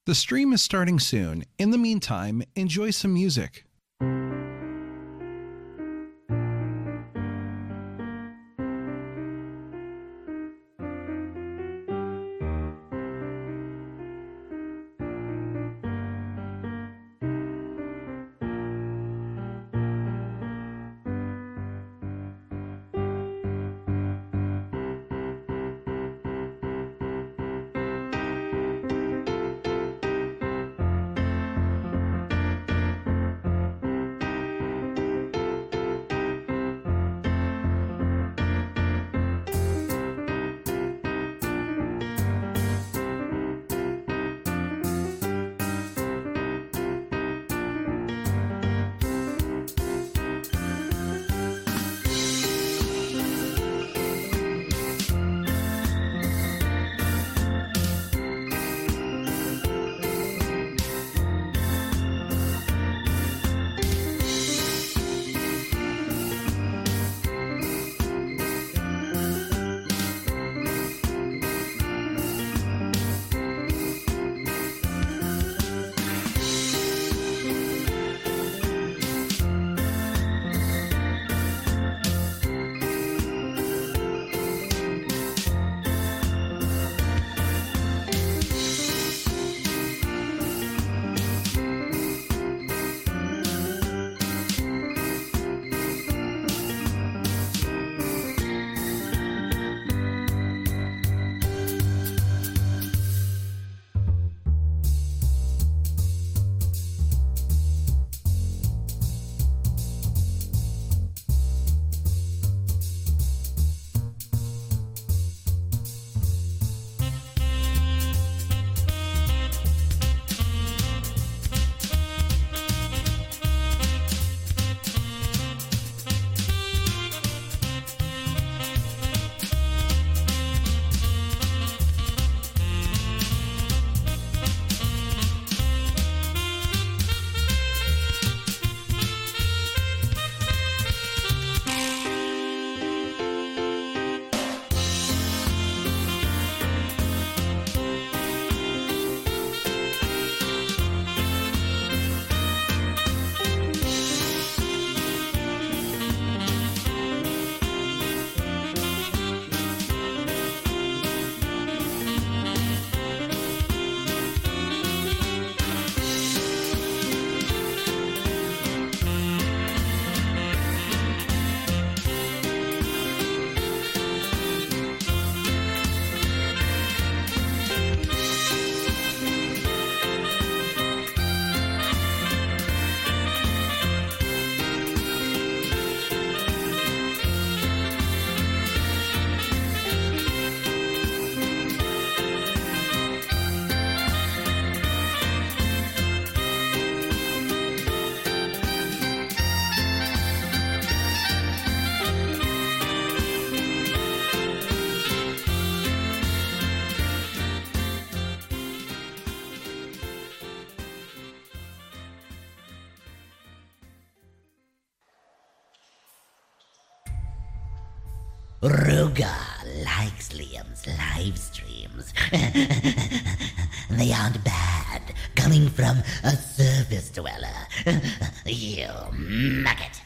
The stream is starting soon. In the meantime, enjoy some music. Ruga likes Liam's live streams. They aren't bad, coming from a surface dweller. You maggot.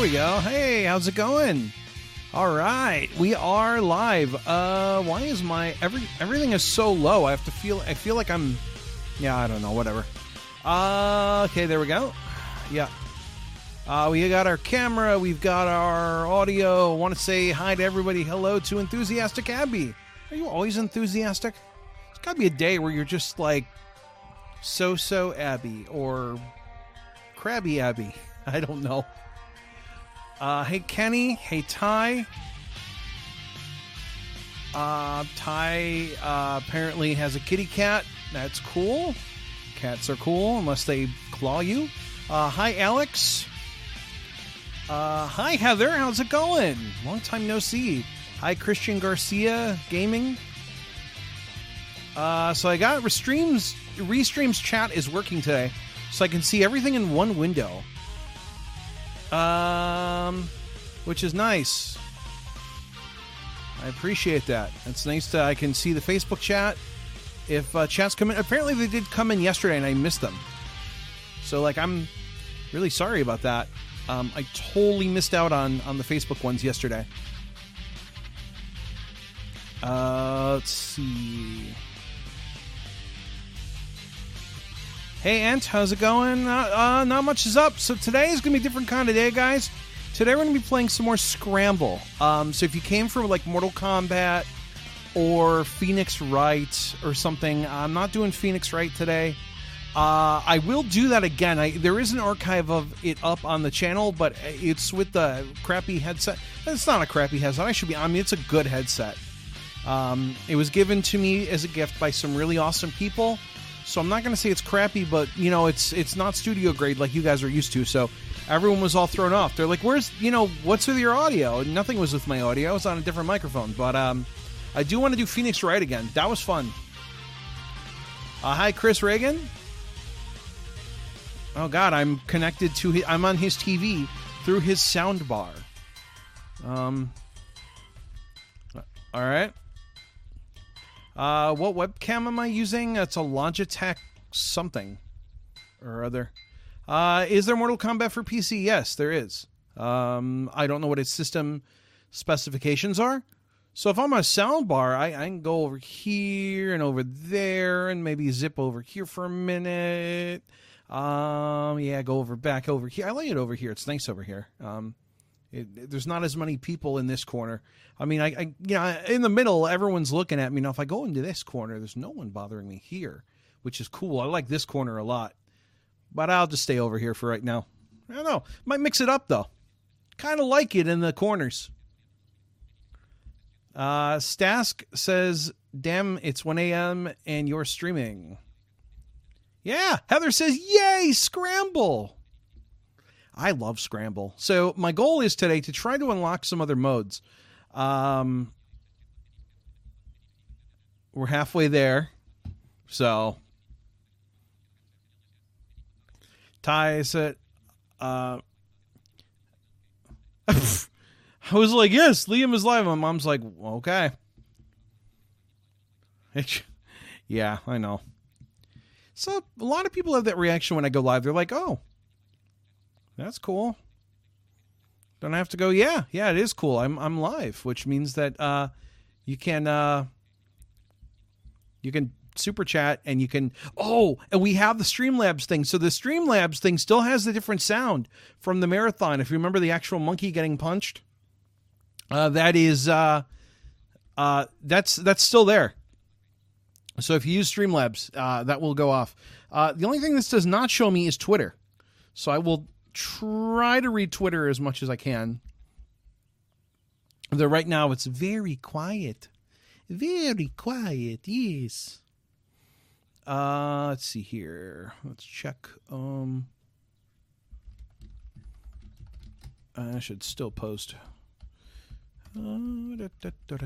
we go. Hey, how's it going? All right, we are live. Why is my everything is so low? I feel like I'm, yeah, I don't know, whatever. Okay, there we go. Yeah. We got our camera, we've got our audio. I want to say hi to everybody. Hello to Enthusiastic Abby. Are you always enthusiastic? It's got to be a day where you're just like so Abby or Crabby Abby. I don't know. Hey Kenny. Hey Ty. Ty apparently has a kitty cat. That's cool. Cats are cool unless they claw you. Hi Alex. Hi Heather. How's it going? Long time no see. Hi Christian Garcia Gaming. So I got Restream's chat is working today, so I can see everything in one window. Which is nice. I appreciate that. It's nice that I can see the Facebook chat. If chats come in, apparently they did come in yesterday and I missed them. So like I'm really sorry about that. I totally missed out on the Facebook ones yesterday. Let's see. Hey Ant, how's it going? Not much is up. So today is going to be a different kind of day, guys. Today we're going to be playing some more Scramble. So if you came from like Mortal Kombat or Phoenix Wright or something, I'm not doing Phoenix Wright today. I will do that again. There is an archive of it up on the channel, but it's with the crappy headset. It's not a crappy headset. It's a good headset. It was given to me as a gift by some really awesome people. So I'm not going to say it's crappy, but, you know, it's not studio grade like you guys are used to. So everyone was all thrown off. They're like, what's with your audio? And nothing was with my audio. I was on a different microphone. But I do want to do Phoenix Wright again. That was fun. Hi, Chris Reagan. Oh, God, I'm connected to I'm on his TV through his sound bar. All right. What webcam am I using? It's a Logitech something or other. Is there Mortal Kombat for PC? Yes, there is. I don't know what its system specifications are. So if I'm on a soundbar, I can go over here and over there and maybe zip over here for a minute. Yeah, back over here. I like it over here. It's nice over here. There's not as many people in this corner. I mean, in the middle, everyone's looking at me. Now, if I go into this corner, there's no one bothering me here, which is cool. I like this corner a lot. But I'll just stay over here for right now. I don't know. Might mix it up, though. Kind of like it in the corners. Stask says, damn, it's 1 a.m. and you're streaming. Yeah. Heather says, yay, Scramble. I love Scramble. So my goal is today to try to unlock some other modes. We're halfway there. So Ty said, I was like, yes, Liam is live. My mom's like, okay. Yeah, I know. So a lot of people have that reaction when I go live. They're like, oh, that's cool. Don't have to go, yeah, it is cool. I'm live, which means that you can super chat and you can and we have the Streamlabs thing. So the Streamlabs thing still has the different sound from the marathon. If you remember the actual monkey getting punched, that is that's still there. So if you use Streamlabs, that will go off. The only thing this does not show me is Twitter. So I will try to read Twitter as much as I can. Though right now it's very quiet. Very quiet, yes. Let's see here. Let's check. I should still post. There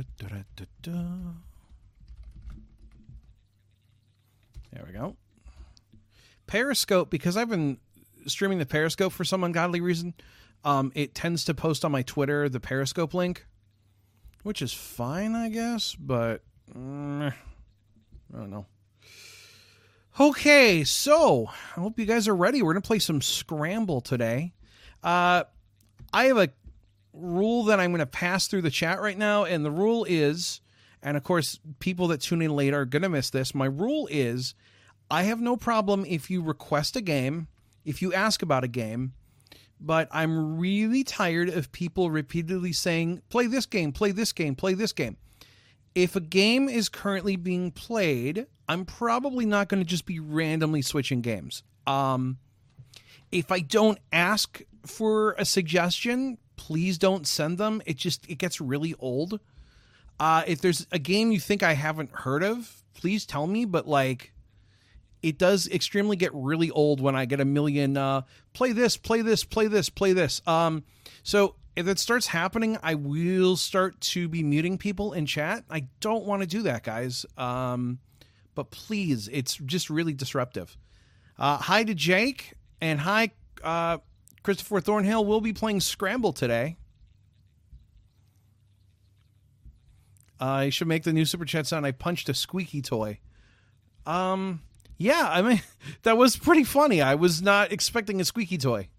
we go. Periscope, because I've been streaming the Periscope for some ungodly reason, it tends to post on my Twitter the Periscope link, which is fine, I guess, but I don't know. Okay, so I hope you guys are ready. We're going to play some Scramble today. I have a rule that I'm going to pass through the chat right now, and the rule is, and of course, people that tune in late are going to miss this. My rule is, I have no problem if you request a game, if you ask about a game, but I'm really tired of people repeatedly saying, play this game, play this game, play this game. If a game is currently being played, I'm probably not going to just be randomly switching games. If I don't ask for a suggestion, please don't send them. It gets really old. If there's a game you think I haven't heard of, please tell me. But like, it does extremely get really old when I get a million, play this, play this, play this, play this. So if it starts happening, I will start to be muting people in chat. I don't want to do that, guys. But please, it's just really disruptive. Hi to Jake, and hi, Christopher Thornhill. We'll be playing Scramble today. I should make the new super chat sound. I punched a squeaky toy. Yeah, I mean, that was pretty funny. I was not expecting a squeaky toy.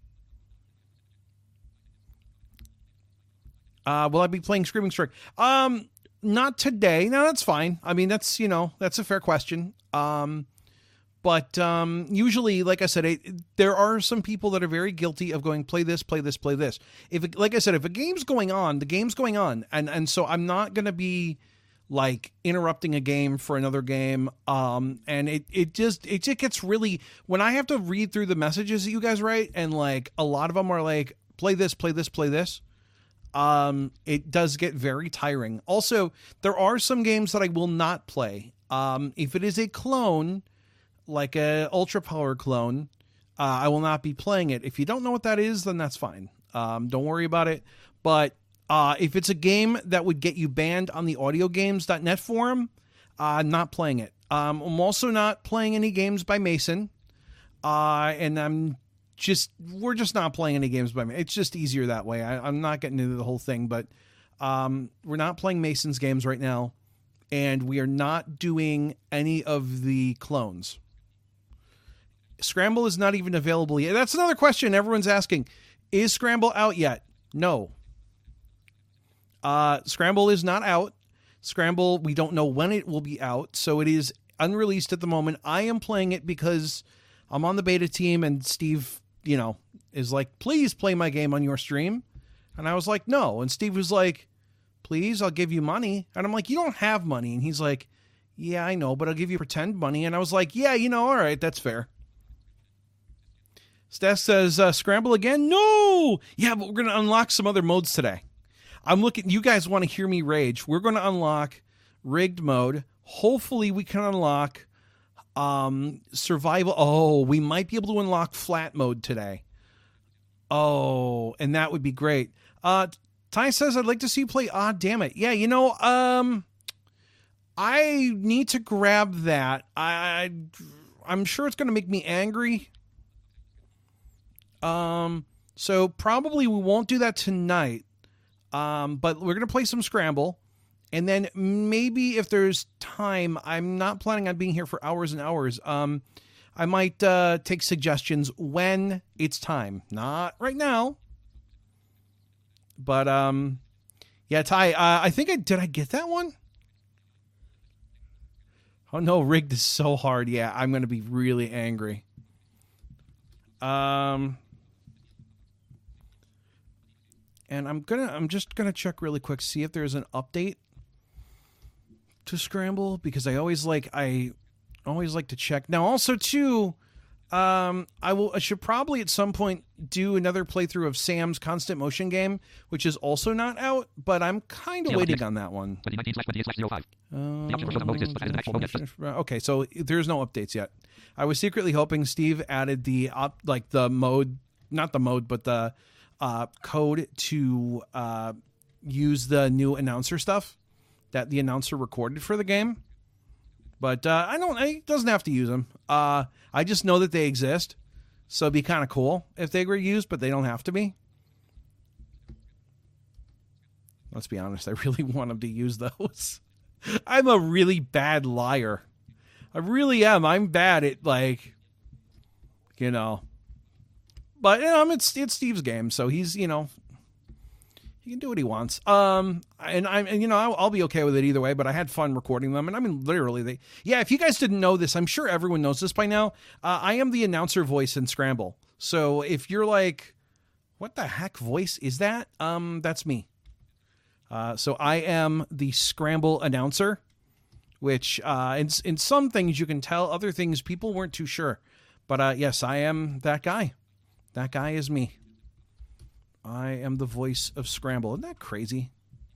Will I be playing Screaming Strike? Not today. No, that's fine. I mean, that's a fair question. But usually, like I said, there are some people that are very guilty of going, play this, play this, play this. Like I said, if a game's going on, the game's going on. And so I'm not going to be like interrupting a game for another game. And it just gets really, when I have to read through the messages that you guys write, and like a lot of them are like, play this, play this, play this. It does get very tiring. Also, there are some games that I will not play. If it is a clone, like a Ultra Power clone, I will not be playing it. If you don't know what that is, then that's fine. Don't worry about it. But if it's a game that would get you banned on the audiogames.net forum, not playing it. I'm also not playing any games by Mason. And we're just not playing any games by Mason. It's just easier that way. I'm not getting into the whole thing, but we're not playing Mason's games right now. And we are not doing any of the clones. Scramble is not even available yet. That's another question everyone's asking. Is Scramble out yet? No. Scramble is not out. Scramble, we don't know when it will be out, so it is unreleased at the moment. I am playing it because I'm on the beta team, and Steve, is like, please play my game on your stream. And I was like, no. And Steve was like, please, I'll give you money. And I'm like, you don't have money. And he's like, yeah, I know, but I'll give you pretend money. And I was like, yeah, all right, that's fair. Steph says, Scramble again? No! Yeah, but we're going to unlock some other modes today. You guys want to hear me rage. We're going to unlock rigged mode. Hopefully we can unlock survival. Oh, we might be able to unlock flat mode today. Oh, and that would be great. Ty says, I'd like to see you play Damn It. Yeah, I need to grab that. I'm sure it's going to make me angry. So probably we won't do that tonight. But we're going to play some Scramble. And then maybe if there's time, I'm not planning on being here for hours and hours. I might take suggestions when it's time. Not right now. But, yeah, Ty, I think did I get that one? Oh no, rigged is so hard. Yeah, I'm going to be really angry. And I'm just gonna check really quick, see if there's an update to Scramble, because I always like to check. Now also too, I should probably at some point do another playthrough of Sam's Constant Motion game, which is also not out, but I'm kind of waiting on that one. Okay, so there's no updates yet. I was secretly hoping Steve added the mode, not the mode, but the code to use the new announcer stuff that the announcer recorded for the game. But he doesn't have to use them. I just know that they exist. So it'd be kind of cool if they were used, but they don't have to be. Let's be honest, I really want them to use those. I'm a really bad liar. I really am. I'm bad at But it's Steve's game, so he's, he can do what he wants. And I'll be okay with it either way. But I had fun recording them, and I mean, literally, if you guys didn't know this, I'm sure everyone knows this by now. I am the announcer voice in Scramble. So if you're like, what the heck voice is that? That's me. So I am the Scramble announcer, which in some things you can tell, other things people weren't too sure. But yes, I am that guy. That guy is me. I am the voice of Scramble. Isn't that crazy?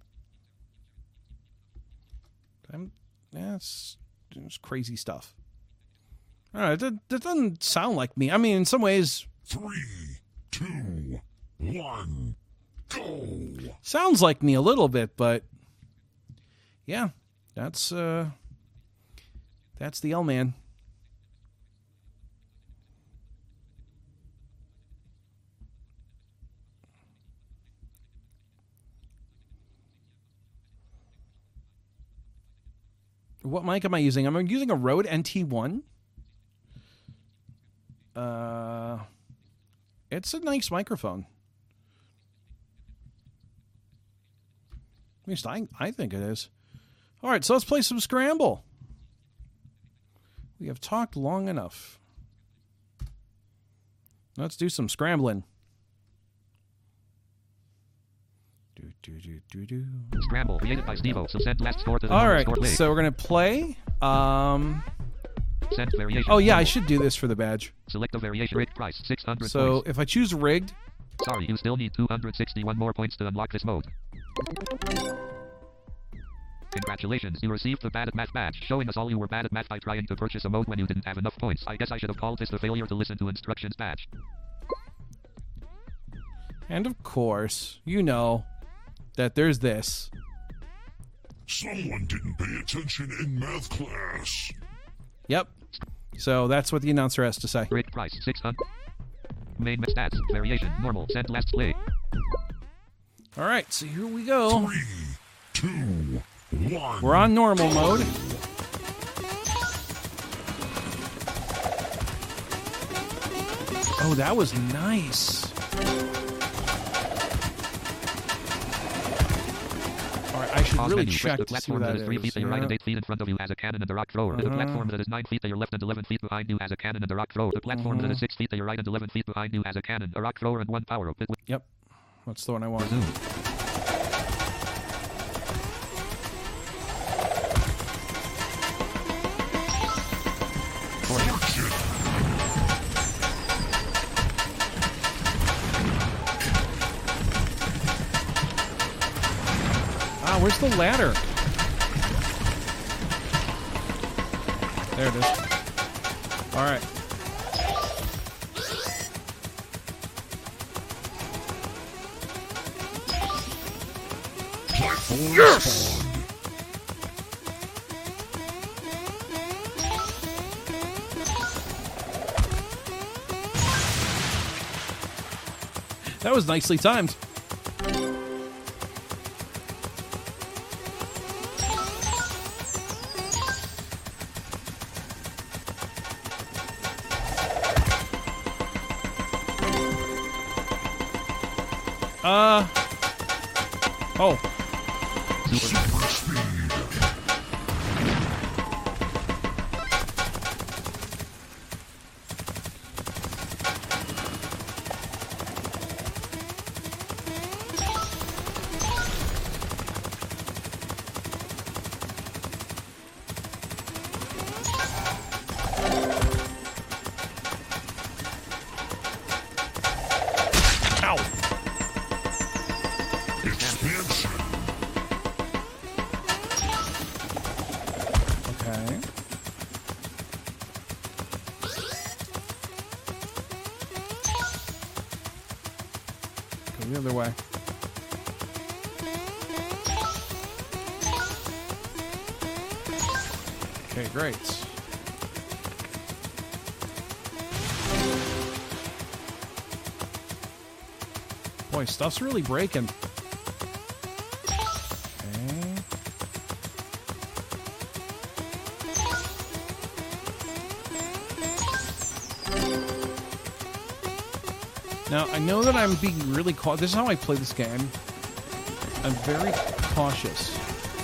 It's crazy stuff. All right, that doesn't sound like me. I mean, in some ways... 3, 2, 1, go! Sounds like me a little bit, but... Yeah, that's the L-Man. What mic am I using? I'm using a Rode NT1. It's a nice microphone. At least I think it is. All right, so let's play some Scramble. We have talked long enough. Let's do some scrambling. Scramble created by Stevo. So send last score to the all right, score so we're gonna play. Send variation. Oh yeah, I should do this for the badge. Select a variation. Rate price 600 So points. if I choose rigged. Sorry, you still need 261 more points to unlock this mode. Congratulations, you received the Bad at Math badge, showing us all you were bad at math by trying to purchase a mode when you didn't have enough points. I guess I should have called this the failure to listen to instructions badge. And of course, you know that there's this. Someone didn't pay attention in math class. Yep. So that's what the announcer has to say. Rate price 600. Main stats variation normal. Send last play. All right, so here we go. 3, 2, 1. We're on normal mode. Oh, that was nice. All right, I should Pause really menu. check The to see platform what that that is 3 feet is. to your right Yeah. and 8 feet in front of you has a cannon and a rock thrower. The platform that is 9 feet to your left and 11 feet behind you has a cannon and a rock thrower. The platform that is 6 feet to your right and 11 feet behind you has a cannon, a rock thrower, and 1 power up. Yep, that's the one I want. Resume. Ah, where's the ladder? There it is. All right. Yes! That was nicely timed. Oh. Super speed. Ow. Expansion. Okay. Go the other way. Okay, great. Boy, stuff's really breaking. Okay. Now, I know that I'm being really caught. This is how I play this game. I'm very cautious.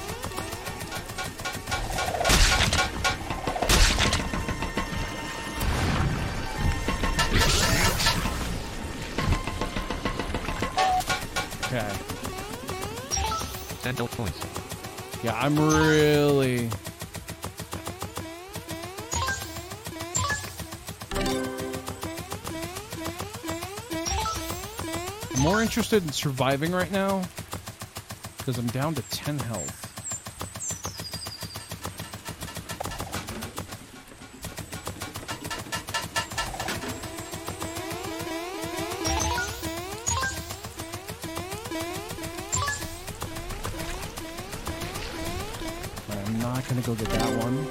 Okay. 10 health points. Yeah, I'm really... I'm more interested in surviving right now because I'm down to 10 health. I'm not going to go get that one.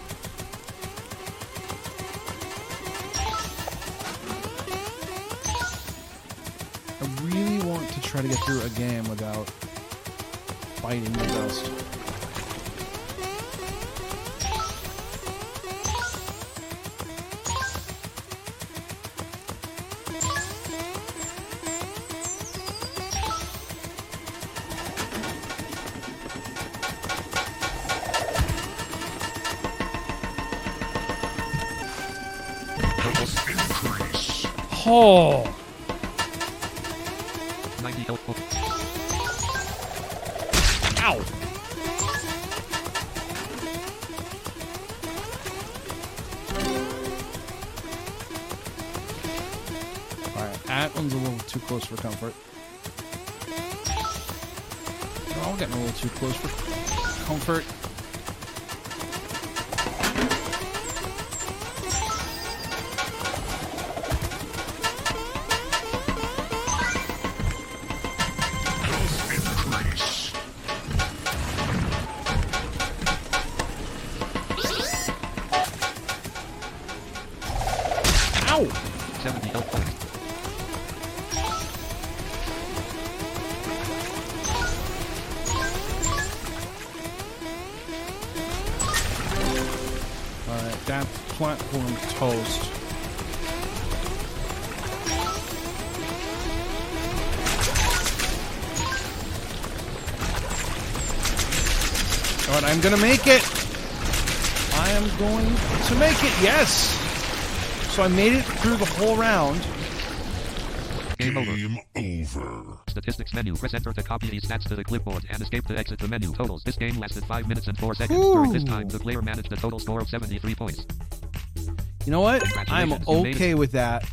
I really want to try to get through a game without biting the dust. Oh! 90 health points. Ow! Alright, that one's a little too close for comfort. They're all getting a little too close for comfort. Ow! 70 health points. Alright, that platform toast. Alright, I'm gonna make it! I am going to make it, yes! So I made it through the whole round. Game over. Game over. Statistics menu. Press enter to copy these stats to the clipboard and escape to exit the menu. Totals. This game lasted 5 minutes and 4 seconds. During this time, the player managed a total score of 73 points. You know what? I'm Congratulations, you made okay it. with that.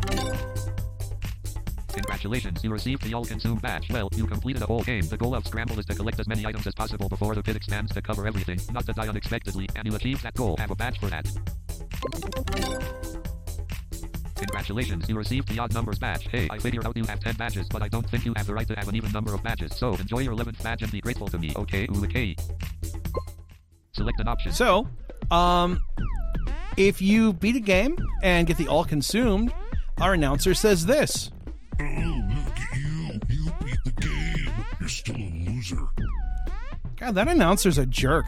Congratulations, you received the all-consumed badge. Well, you completed a whole game. The goal of Scramble is to collect as many items as possible before the pit expands to cover everything, not to die unexpectedly, and you achieved that goal. Have a badge for that. Congratulations, you received the odd numbers badge. Hey, I figured out you have 10 badges, but I don't think you have the right to have an even number of badges. So, enjoy your 11th badge and be grateful to me. Okay, okay. Select an option. So, if you beat a game and get the all consumed, our announcer says this. Oh, look at you. You beat the game. You're still a loser. God, that announcer's a jerk.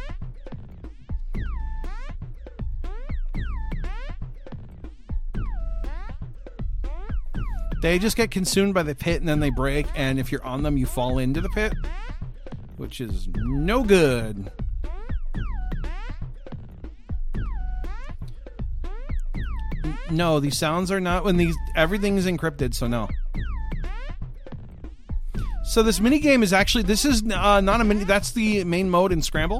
They just get consumed by the pit and then they break, and if you're on them, you fall into the pit, which is no good. No, these sounds are not when these. Everything is encrypted, so no. So this mini game is actually. This is not a mini. That's the main mode in Scramble.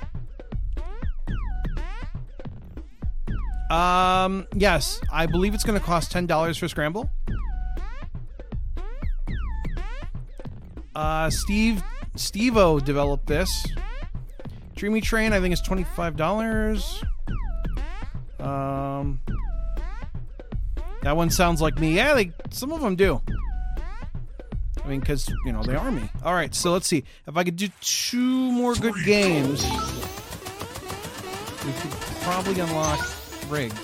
Yes, I believe it's going to cost $10 for Scramble. Steve-O developed this. Dreamy Train, I think, is $25. That one sounds like me. Yeah, some of them do. I mean, because, you know, they are me. All right, so let's see. If I could do 2 more good games, we could probably unlock Rigged.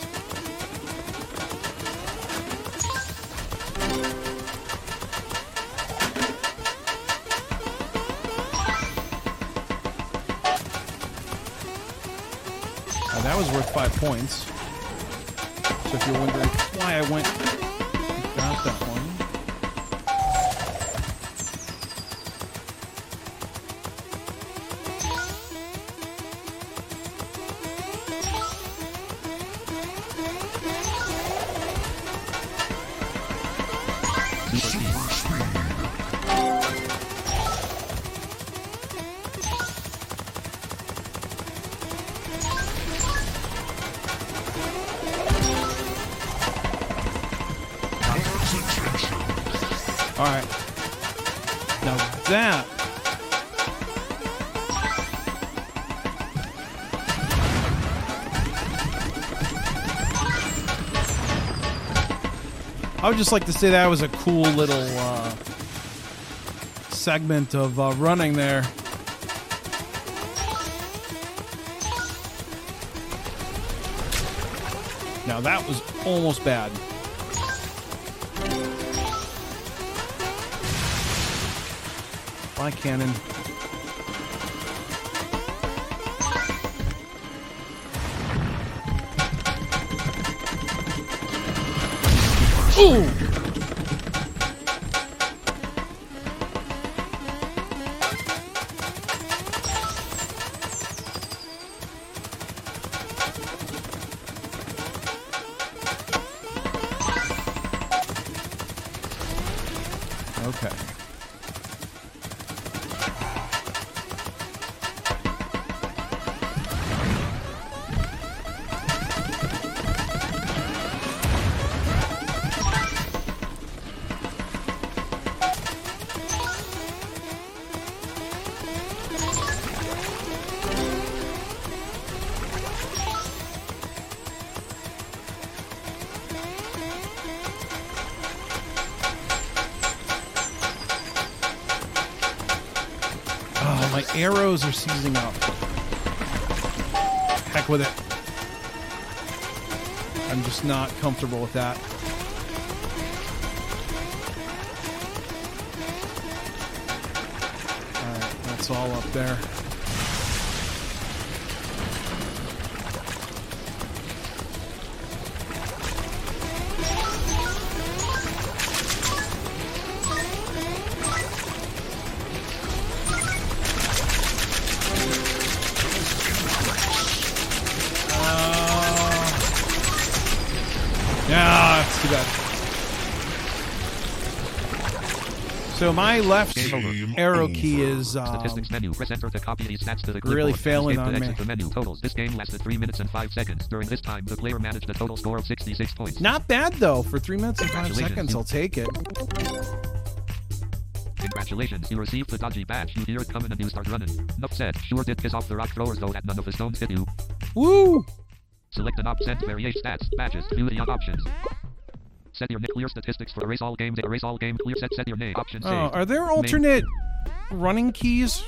That was worth 5 points. So if you're wondering why I went and got that one. All right. Now that... I would just like to say that was a cool little segment of running there. Now that was almost bad. Bye, cannon. Ooh! Okay. My arrows are seizing up. Heck with it. I'm just not comfortable with that. Alright, that's all up there. Yeah, that's too bad. So my left arrow key is Statistics menu. Press enter to copy these stats to the really clipboard. failing Escape on to me. exit the menu. Totals. This game lasted 3 minutes and 5 seconds. During this time, the player managed a total score of 66 points. not bad though. For 3 minutes and 5 seconds, I'll take it. Congratulations, you received the dodgy badge. You hear it coming and you start running. Enough said. Sure did piss off the rock throwers though that none of the stones hit you. Woo! Select an option to variate stats, badges, view the options. Set your clear statistics for erase all games. Erase all game clear. Set your name. Option Oh, saved. are there alternate running keys?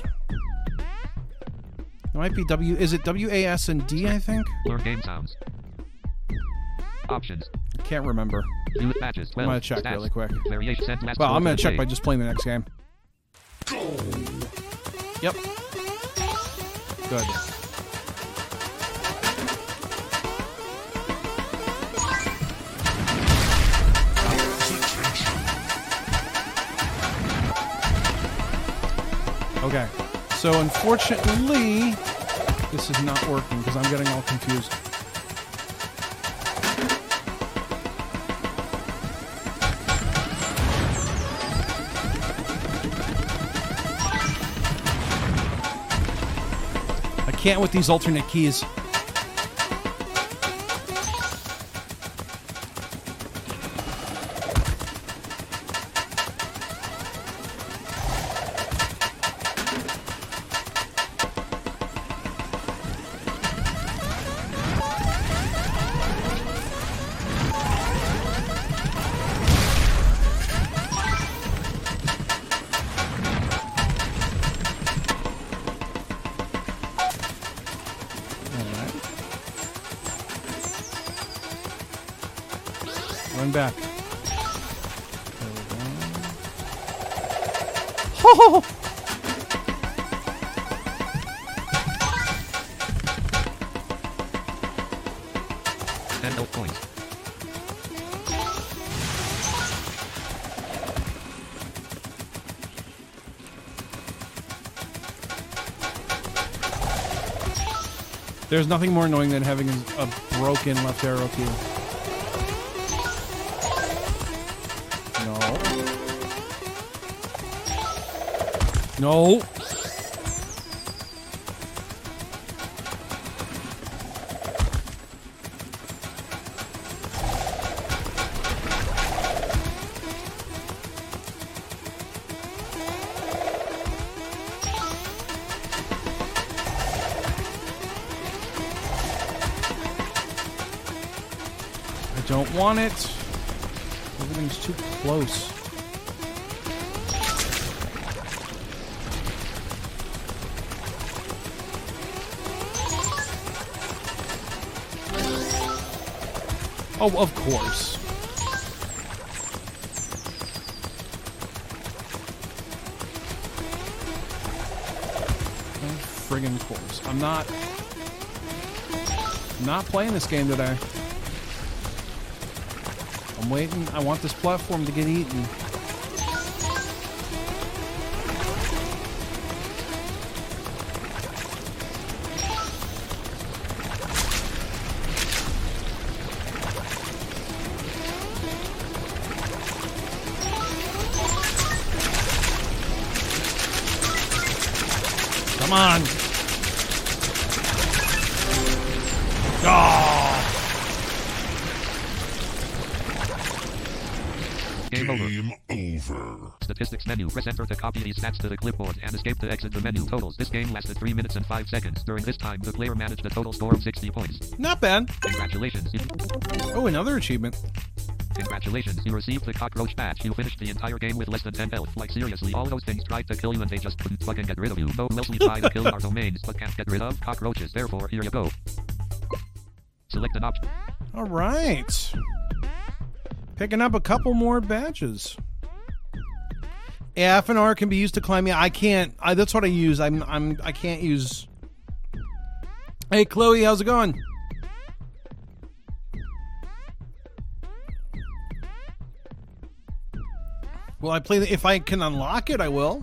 It might be W. Is it W, A, S, and D? I think. Learn game sounds. Options. I can't remember. View with badges. I'm gonna check stats, really quick. Variation sent last Well, score I'm for gonna the check day. by just playing the next game. Yep. Good. Okay. So unfortunately, this is not working because I'm getting all confused. I can't with these alternate keys. Run back. There we go. Ho! And no points. There's nothing more annoying than having a broken left arrow key. No. don't want it. Everything's too close. Oh, of course. Of friggin' course. I'm not playing this game today. I'm waiting. I want this platform to get eaten. Come on. Game over. Game over. Statistics menu. Press enter to copy these stats to the clipboard and escape to exit the menu. Totals. This game lasted 3 minutes and 5 seconds. During this time, the player managed a total score of 60 points. Not bad. Congratulations. Oh, another achievement. Congratulations, you received the cockroach badge. You finished the entire game with less than 10 health. Like seriously, all those things tried to kill you and they just couldn't fucking get rid of you. No, who else we tried to kill our domains but can't get rid of? Cockroaches. Therefore, here you go. Select an option. All right. Picking up a couple more badges. Yeah, FNR can be used to climb. Yeah, I can't. That's what I use. I can't use. Hey, Chloe, how's it going? Will I play? If I can unlock it, I will.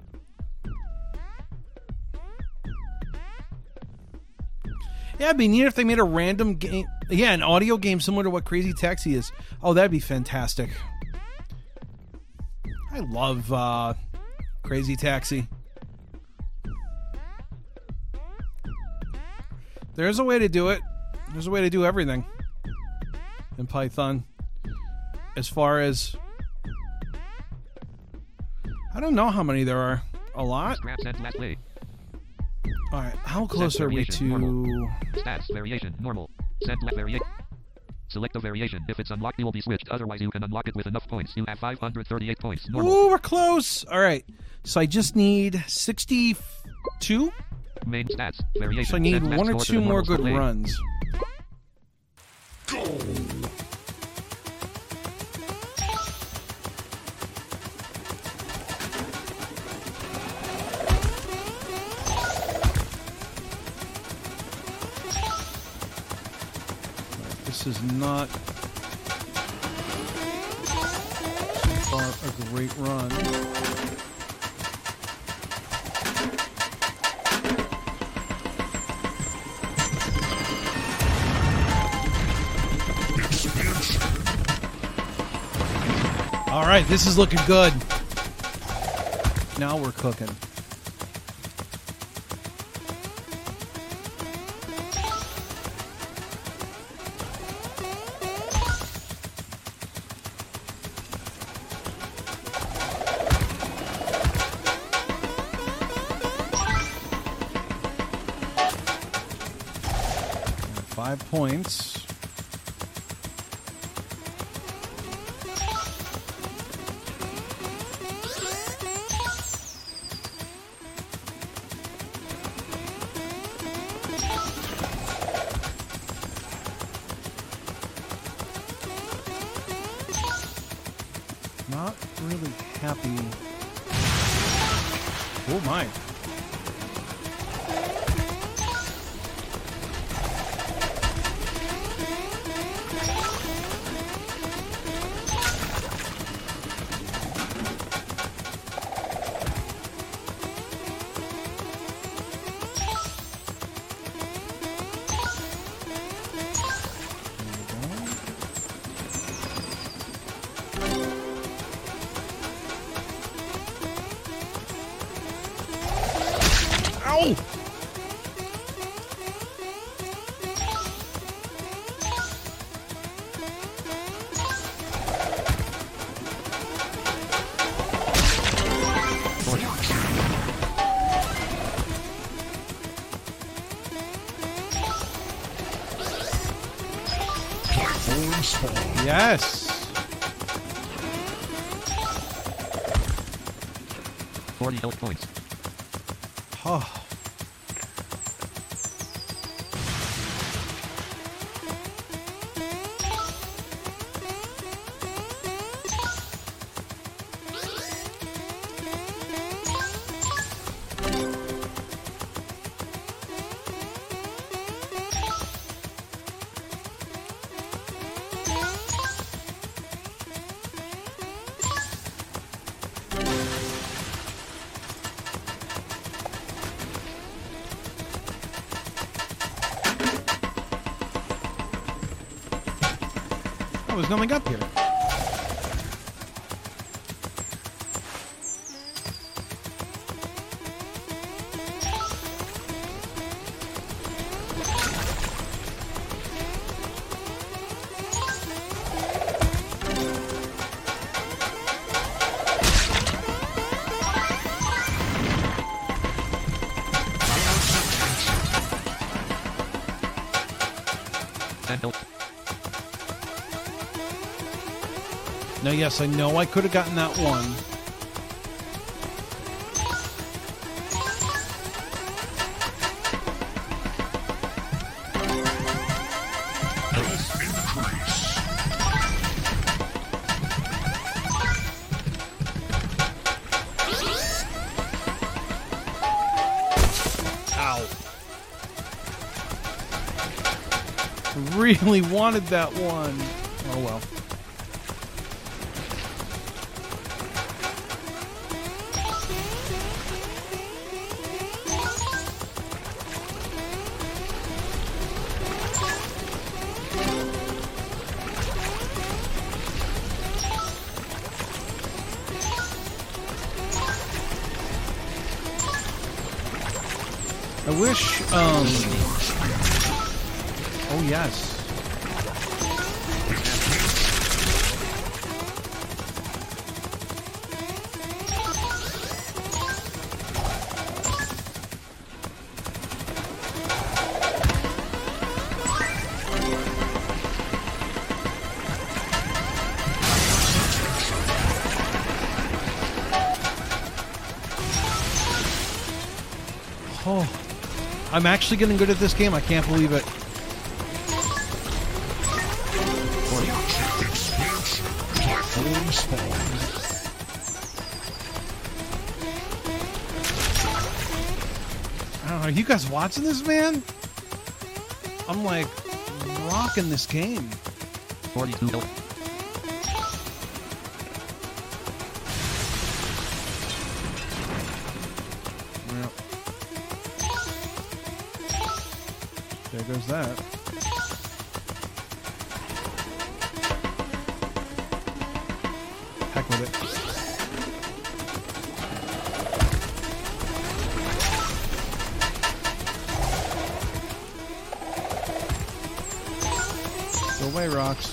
Yeah, it'd be neat if they made a random game. Yeah, an audio game similar to what Crazy Taxi is. Oh, that'd be fantastic. I love Crazy Taxi. There's a way to do it. There's a way to do everything in Python. As far as... I don't know how many there are. A lot? Alright, how close are we to... Normal. Stats, variation, normal. Send left variation. Select a variation. If it's unlocked, you will be switched. Otherwise, you can unlock it with enough points. You have 538 points. Normal. Ooh, we're close! Alright, so I just need 62? Main stats, variation. So I need one or two more good runs. Go! This is not so far a great run. All right, this is looking good. Now we're cooking. Points. Not really happy. Oh my. Platform spawn. Yes. 40 health points. Oh. There's nothing up here. No, yes, I know I could have gotten that one. Ow. Really wanted that one. Oh well. I wish, oh yes. Oh. I'm actually getting good at this game. I can't believe it. Platform spawn. I don't know. Are you guys watching this, man? I'm like rocking this game. 42 health. There goes that. Heck with it. Go away, rocks.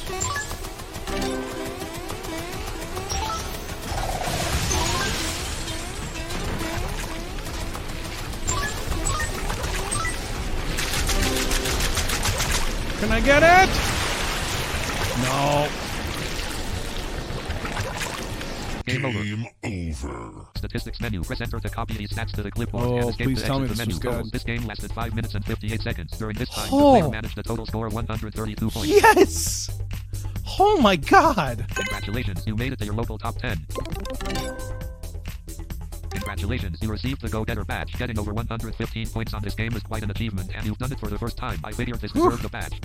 Can I get it? No. Game over. Game over. Statistics menu. Press enter to copy these stats to the clipboard. Oh, and escape please to tell me exit the this was menu. good. This game lasted 5 minutes and 58 seconds. During this time, Oh. the player managed a total score of 132 points. Yes! Oh my god! Congratulations, you made it to your local top 10. Congratulations, you received the Go-Getter badge. Getting over 115 points on this game is quite an achievement, and you've done it for the first time. I figured this deserved the badge.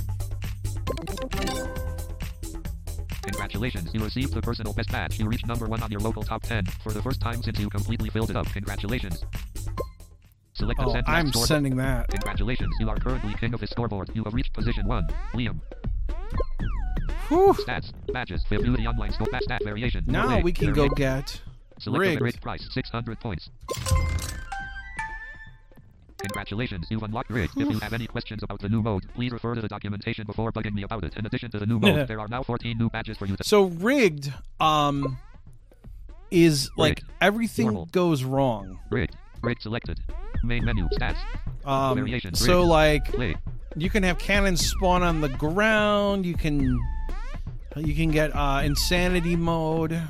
Congratulations, you received the personal best badge. You reached number 1 on your local top 10 for the first time since you completely filled it up. Congratulations. Select the Oh, send I'm score. sending that. Congratulations, you are currently king of the scoreboard. You have reached position 1. Liam. Whew. Stats, badges, Viewity online score, stat variation. Now Rig, we can there go rig. get Select rigged. the rig price, 600 points. Congratulations, you've unlocked Rigged. If you have any questions about the new mode, please refer to the documentation before bugging me about it. In addition to the new mode, there are now 14 new badges for you to... So rigged, is like Rigged. everything Normal. goes wrong. Rigged. Rigged selected. Main menu, stats. Variations, So rigged. like Play. you can have cannons spawn on the ground. You can You can get insanity mode.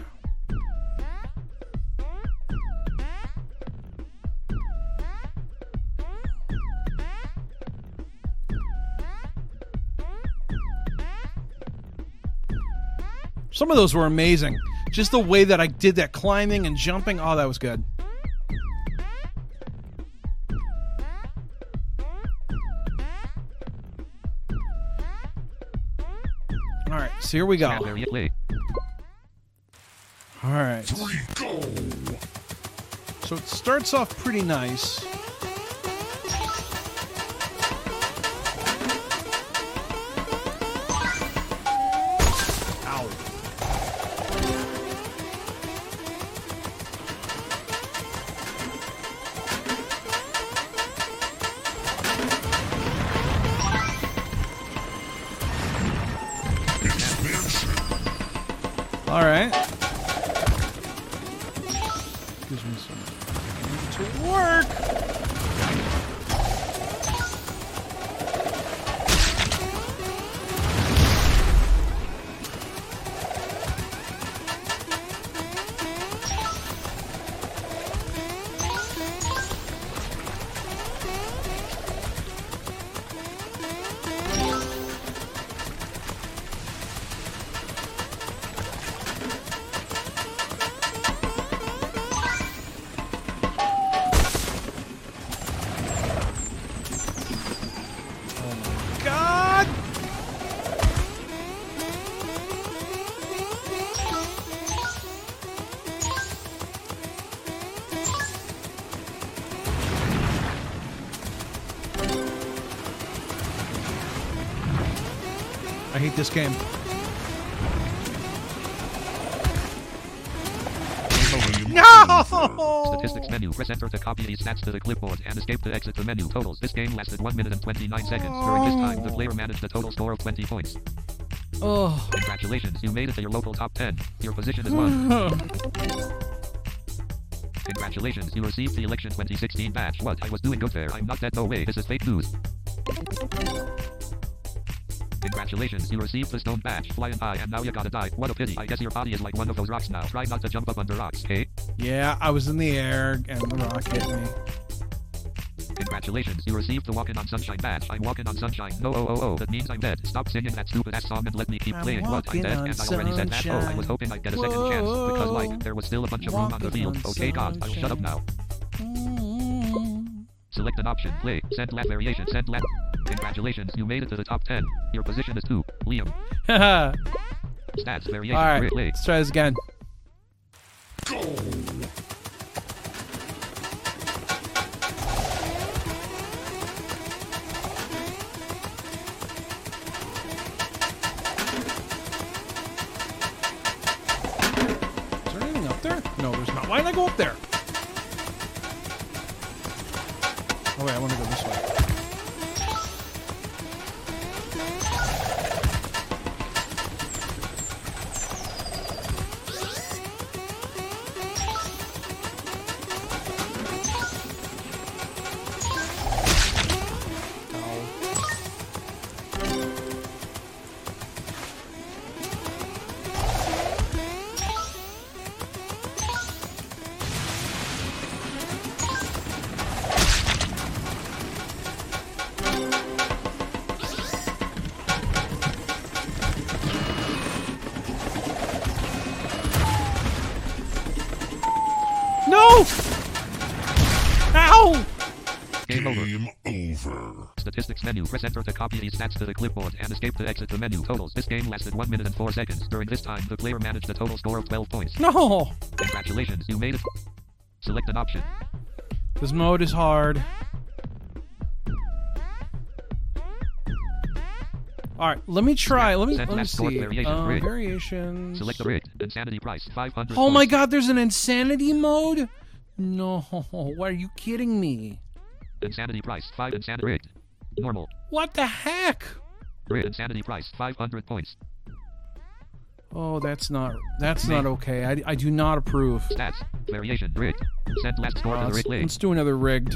Some of those were amazing. Just the way that I did that climbing and jumping. Oh, that was good. All right, so here we go. All right. 3, go! So it starts off pretty nice. Ow. All right. Gives me some to work. God! I hate this game. No! Statistics menu. Press enter to copy these stats to the clipboard and escape to exit the menu. Totals. This game lasted 1 minute and 29 seconds. During this time, the player managed a total score of 20 points. Oh. Congratulations, you made it to your local top 10. Your position is 1. Congratulations, you received the election 2016 badge. What? I was doing good there. I'm not dead. No way. This is fake news. Congratulations, you received the stone badge. Flying high, and now you gotta die. What a pity. I guess your body is like one of those rocks now. Try not to jump up under rocks, okay? Yeah, I was in the air and the rock hit me. Congratulations, you received the Walking on Sunshine badge. I'm walking on sunshine. No, that means I'm dead. Stop singing that stupid ass song and let me keep I'm playing. What? I'm dead, and I already said that. Oh, I was hoping I'd get a second chance because, like, there was still a bunch of room on the field. Okay, God, I'll shut up now. Select an option. Play. Send last variation. Send last. Congratulations, you made it to the top 10. Your position is 2. Liam. Haha. Stats variation. Alright, Play. let's try this again. Go! Is there anything up there? No, there's not. Why did I go up there? Oh wait, I want to go this way. No! Ow! Game over. Game over. Statistics menu. Press enter to copy these stats to the clipboard and escape to exit the menu. Totals. This game lasted 1 minute and 4 seconds. During this time, the player managed a total score of 12 points. No! Congratulations, you made it. Select an option. This mode is hard. Alright, let me try. Let me last score see. variation. Rig. Variations. Select the rig. Insanity price. 500 Oh my points. god, there's an insanity mode? No, why are you kidding me? Insanity price. 5 insanity rigged. Normal. What the heck? Rig. Insanity price. 500 points. Oh, that's not okay. I do not approve. Stats. Variation. Rigged. Send last score to the rig link. Let's do another rigged.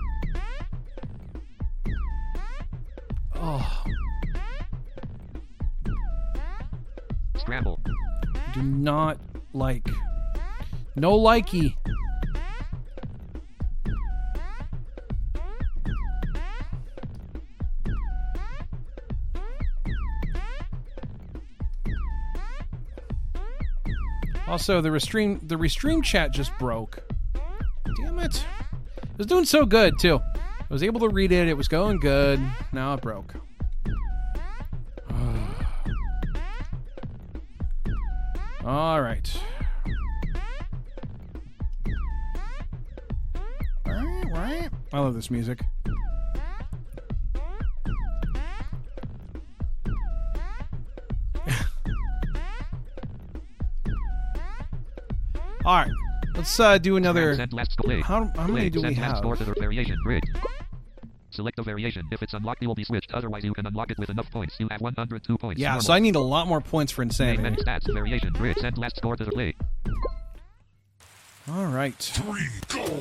Oh. do not like. No likey. Also, the restream chat just broke. Damn it. It was doing so good, too. I was able to read it. It was going good. Now it broke. All right. I love this music. All right, let's do another. How many do we have? Select a variation. If it's unlocked, you will be switched. Otherwise, you can unlock it with enough points. You have 102 points. Yeah, Normal. so I need a lot more points for insanity. Main menu stats, variation, grid, send last score to the play. All right. 3, go!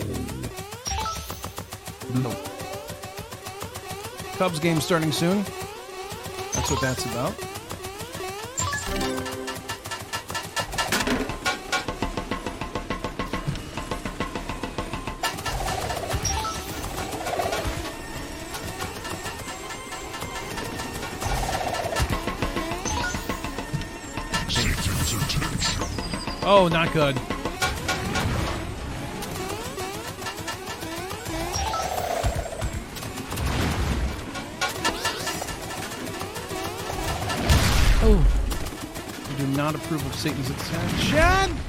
No. Cubs game starting soon. That's what that's about. Satan's attention. Oh, not good. Oh. I do not approve of Satan's attention.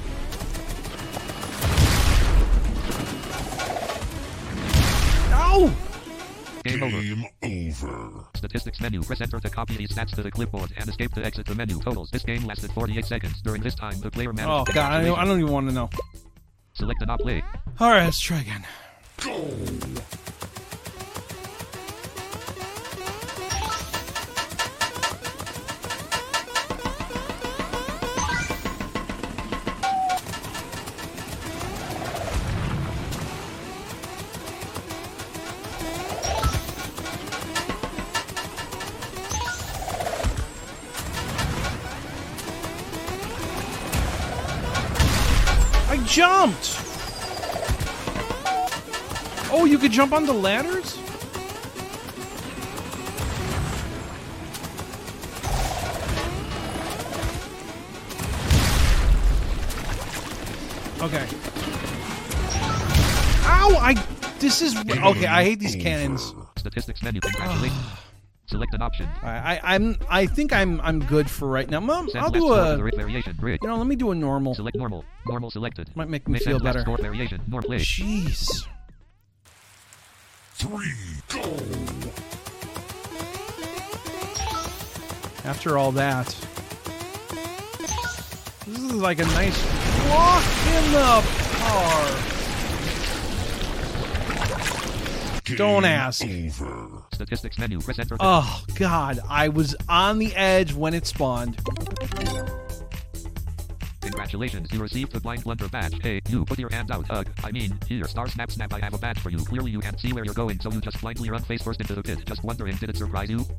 No! Game over. Game over. Statistics menu. Press enter to copy these stats to the clipboard and escape to exit the menu. Totals. This game lasted 48 seconds. During this time, the player managed. Oh, God. I don't even want to know. Select the not play. All right, let's try again. Go! I jumped! Oh, you could jump on the ladders? Okay. Ow! This is... Okay, I hate these cannons. Statistics menu. Congratulations. Select an option. I think I'm good for right now. Mom, Send I'll last do score a... to the variation. Grid. You know, let me do a normal. Select normal. Normal selected. Might make me May feel send last better. score variation. Norm play. Jeez. 3, go! After all that, this is like a nice walk in the park. Don't ask. Over. Statistics menu. Press enter. Oh, God. I was on the edge when it spawned. Congratulations, you received the Blind Blunder badge. Hey, you, put your hand out, hug. I mean, here, star snap snap, I have a badge for you. Clearly you can't see where you're going, so you just blindly run face first into the pit. Just wondering, did it surprise you?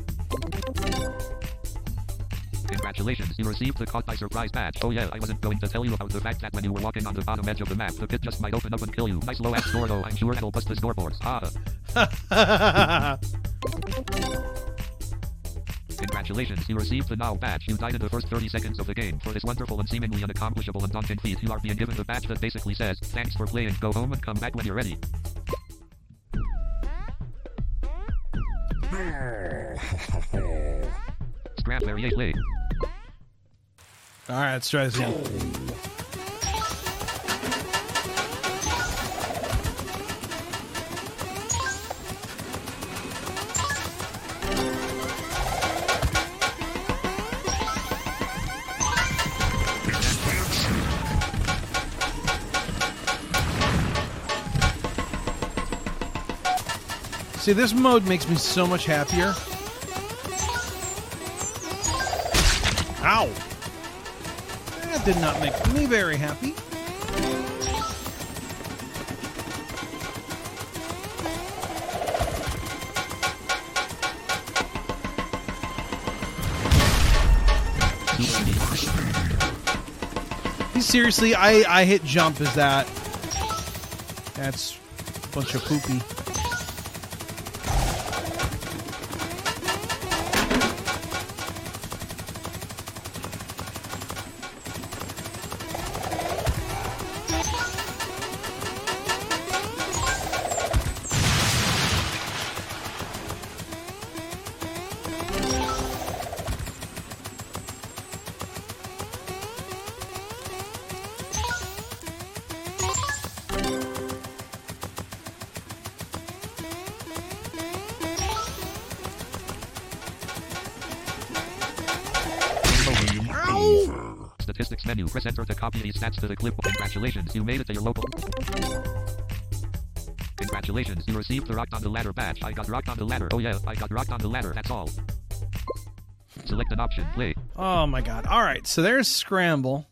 Congratulations, you received the Caught by Surprise badge. Oh yeah, I wasn't going to tell you about the fact that when you were walking on the bottom edge of the map, the pit just might open up and kill you. Nice low ass score though, I'm sure it'll bust the scoreboards. Congratulations, you received the Now badge. You died in the first 30 seconds of the game. For this wonderful and seemingly unaccomplishable and daunting feat, you are being given the badge that basically says, thanks for playing, go home and come back when you're ready. Scrap variate play. All right, let's try this again. See, this mode makes me so much happier. Ow! That did not make me very happy. seriously, I hit jump as that. That's a bunch of poopy. Statistics menu. Press enter to copy these stats to the clip. Congratulations, you made it to your local. Congratulations, you received the Rocked on the Ladder badge. I got rocked on the ladder. Oh yeah, I got rocked on the ladder. That's all. Select an option. Play. Oh my god. All right, so there's Scramble.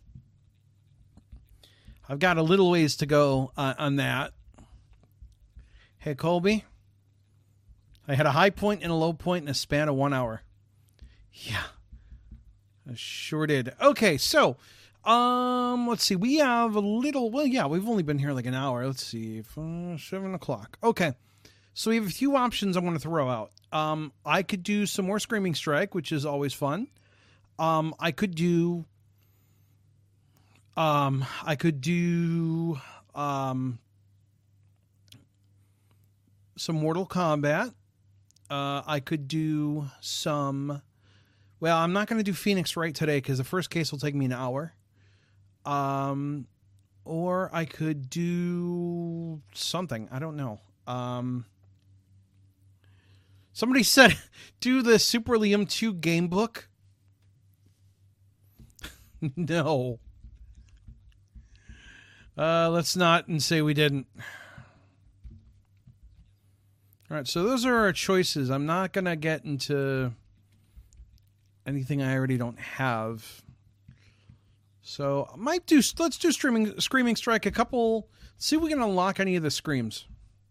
I've got a little ways to go on that. Hey, Colby. I had a high point and a low point in a span of 1 hour. Yeah. I sure did. Okay, so, let's see. We have a little, well, yeah, we've only been here like an hour. Let's see, 7 o'clock. Okay, so we have a few options I want to throw out. I could do some more Screaming Strike, which is always fun. I could do some Mortal Kombat. I could do some... Well, I'm not going to do Phoenix Wright today because the first case will take me an hour. Or I could do something. I don't know. Somebody said, do the Super Liam 2 game book. No. Let's not and say we didn't. All right, so those are our choices. I'm not going to get into anything I already don't have. So I might do, let's do Screaming Strike a couple, see if we can unlock any of the screams.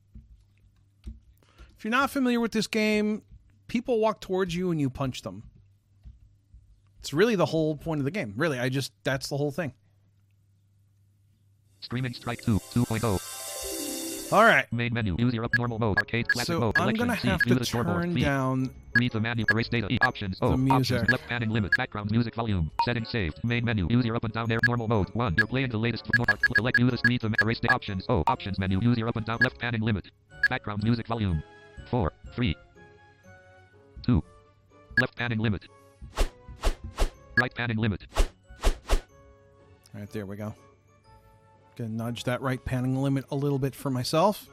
If you're not familiar with this game, people walk towards you and you punch them. It's really the whole point of the game. Really, that's the whole thing. Screaming Strike 2, 2.0. All right. Main menu. Use your up normal mode. Arcade classic so mode. I'm going to have to turn down Read the menu. Erase data. Options. the music. Options. Left panning limit. Background music volume. Settings saved. Main menu. Use your up and down air normal mode. 1. You're playing the latest. Select use. Read the erase the options. Options menu. Use your up and down left panning limit. Background music volume. 4. 3. 2. Left panning limit. Right panning limit. All right, there we go. Gonna nudge that right panning limit a little bit for myself.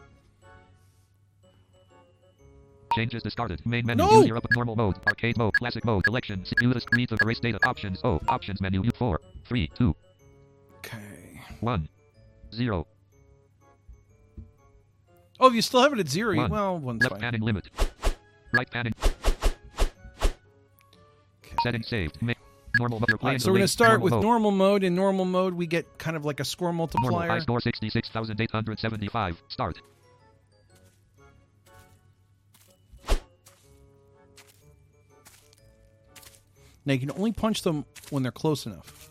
Changes discarded. Main menu. No! Use your up normal mode. Arcade mode. Classic mode. Collection. Use read the erase data. Options. Options menu. 4. 3. 2. Okay. 1. 0. Oh, if you still have it at 0, 1. well, one's Left fine. panning limit. Right panning. Okay. Settings saved. Normal mode. All right, so we're going to start with normal mode. In normal mode, we get kind of like a score multiplier. Normal high score 66,875. Start. Now, you can only punch them when they're close enough.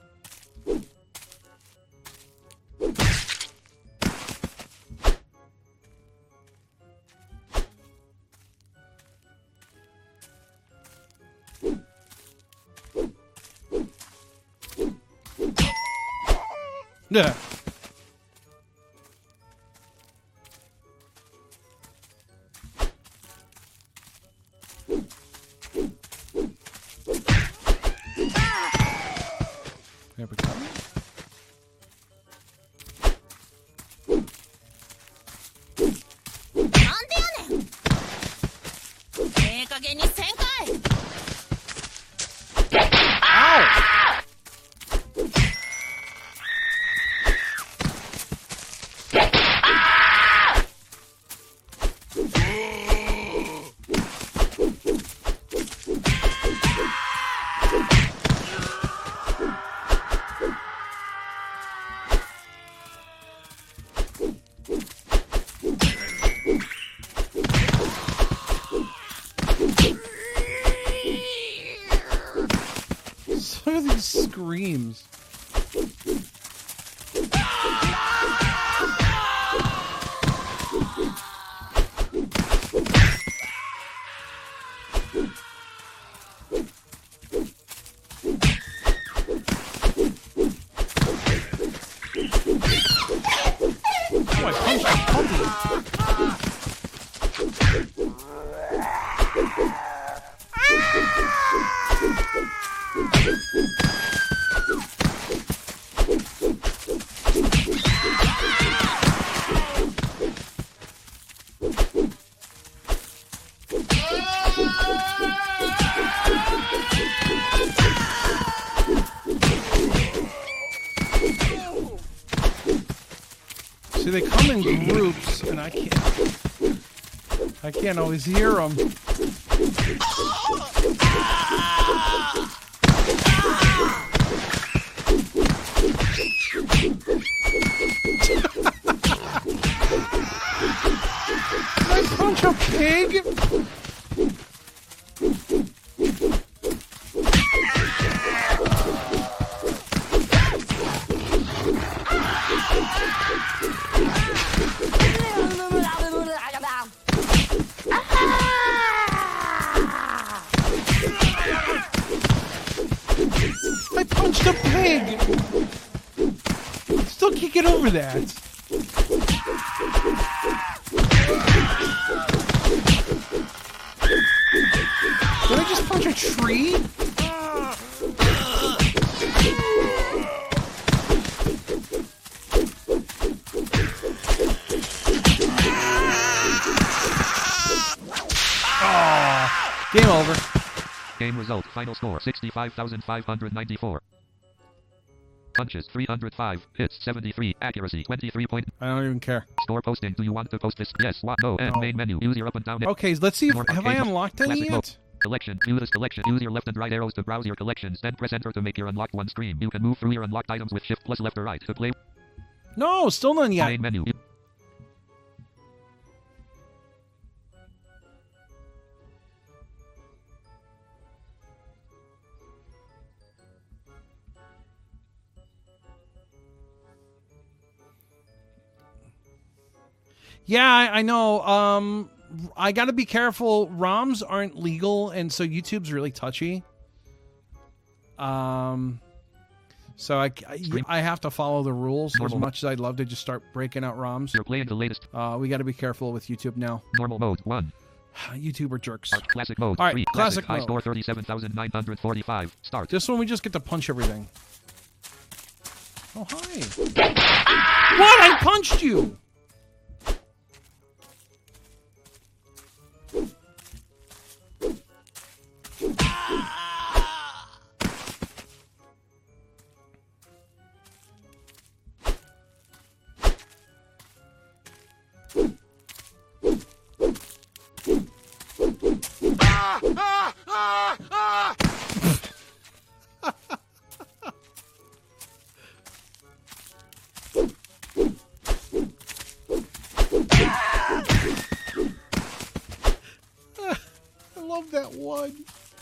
Yeah. There we go. 加減にせんかい。 Look at these screams. they come in groups, and I can't always hear them. Did I punch a pig? I punched a pig! Still can't get over that. Did I just punch a tree? Oh, game over. Game result. Final score 65,594. Punches 305. Hits 73. Accuracy 23. I don't even care. Score posting. Do you want to post this? Yes. What? No. And main menu. Use your up and down. Okay, let's see. Have I unlocked any Classic yet? mode. Collection. View this collection. Use your left and right arrows to browse your collections. Then press enter to make your unlocked one screen. You can move through your unlocked items with shift plus left or right to play. No, still none yet. Main menu. Yeah, I know. I got to be careful. ROMs aren't legal, and so YouTube's really touchy. So I have to follow the rules as much as I'd love to just start breaking out ROMs. You're playing the latest. We got to be careful with YouTube now. Normal mode 1. YouTuber jerks. Classic mode All right, 3. classic High mode. score 37,945. Start. This one we just get to punch everything. Oh, hi. What? I punched you! I love that one.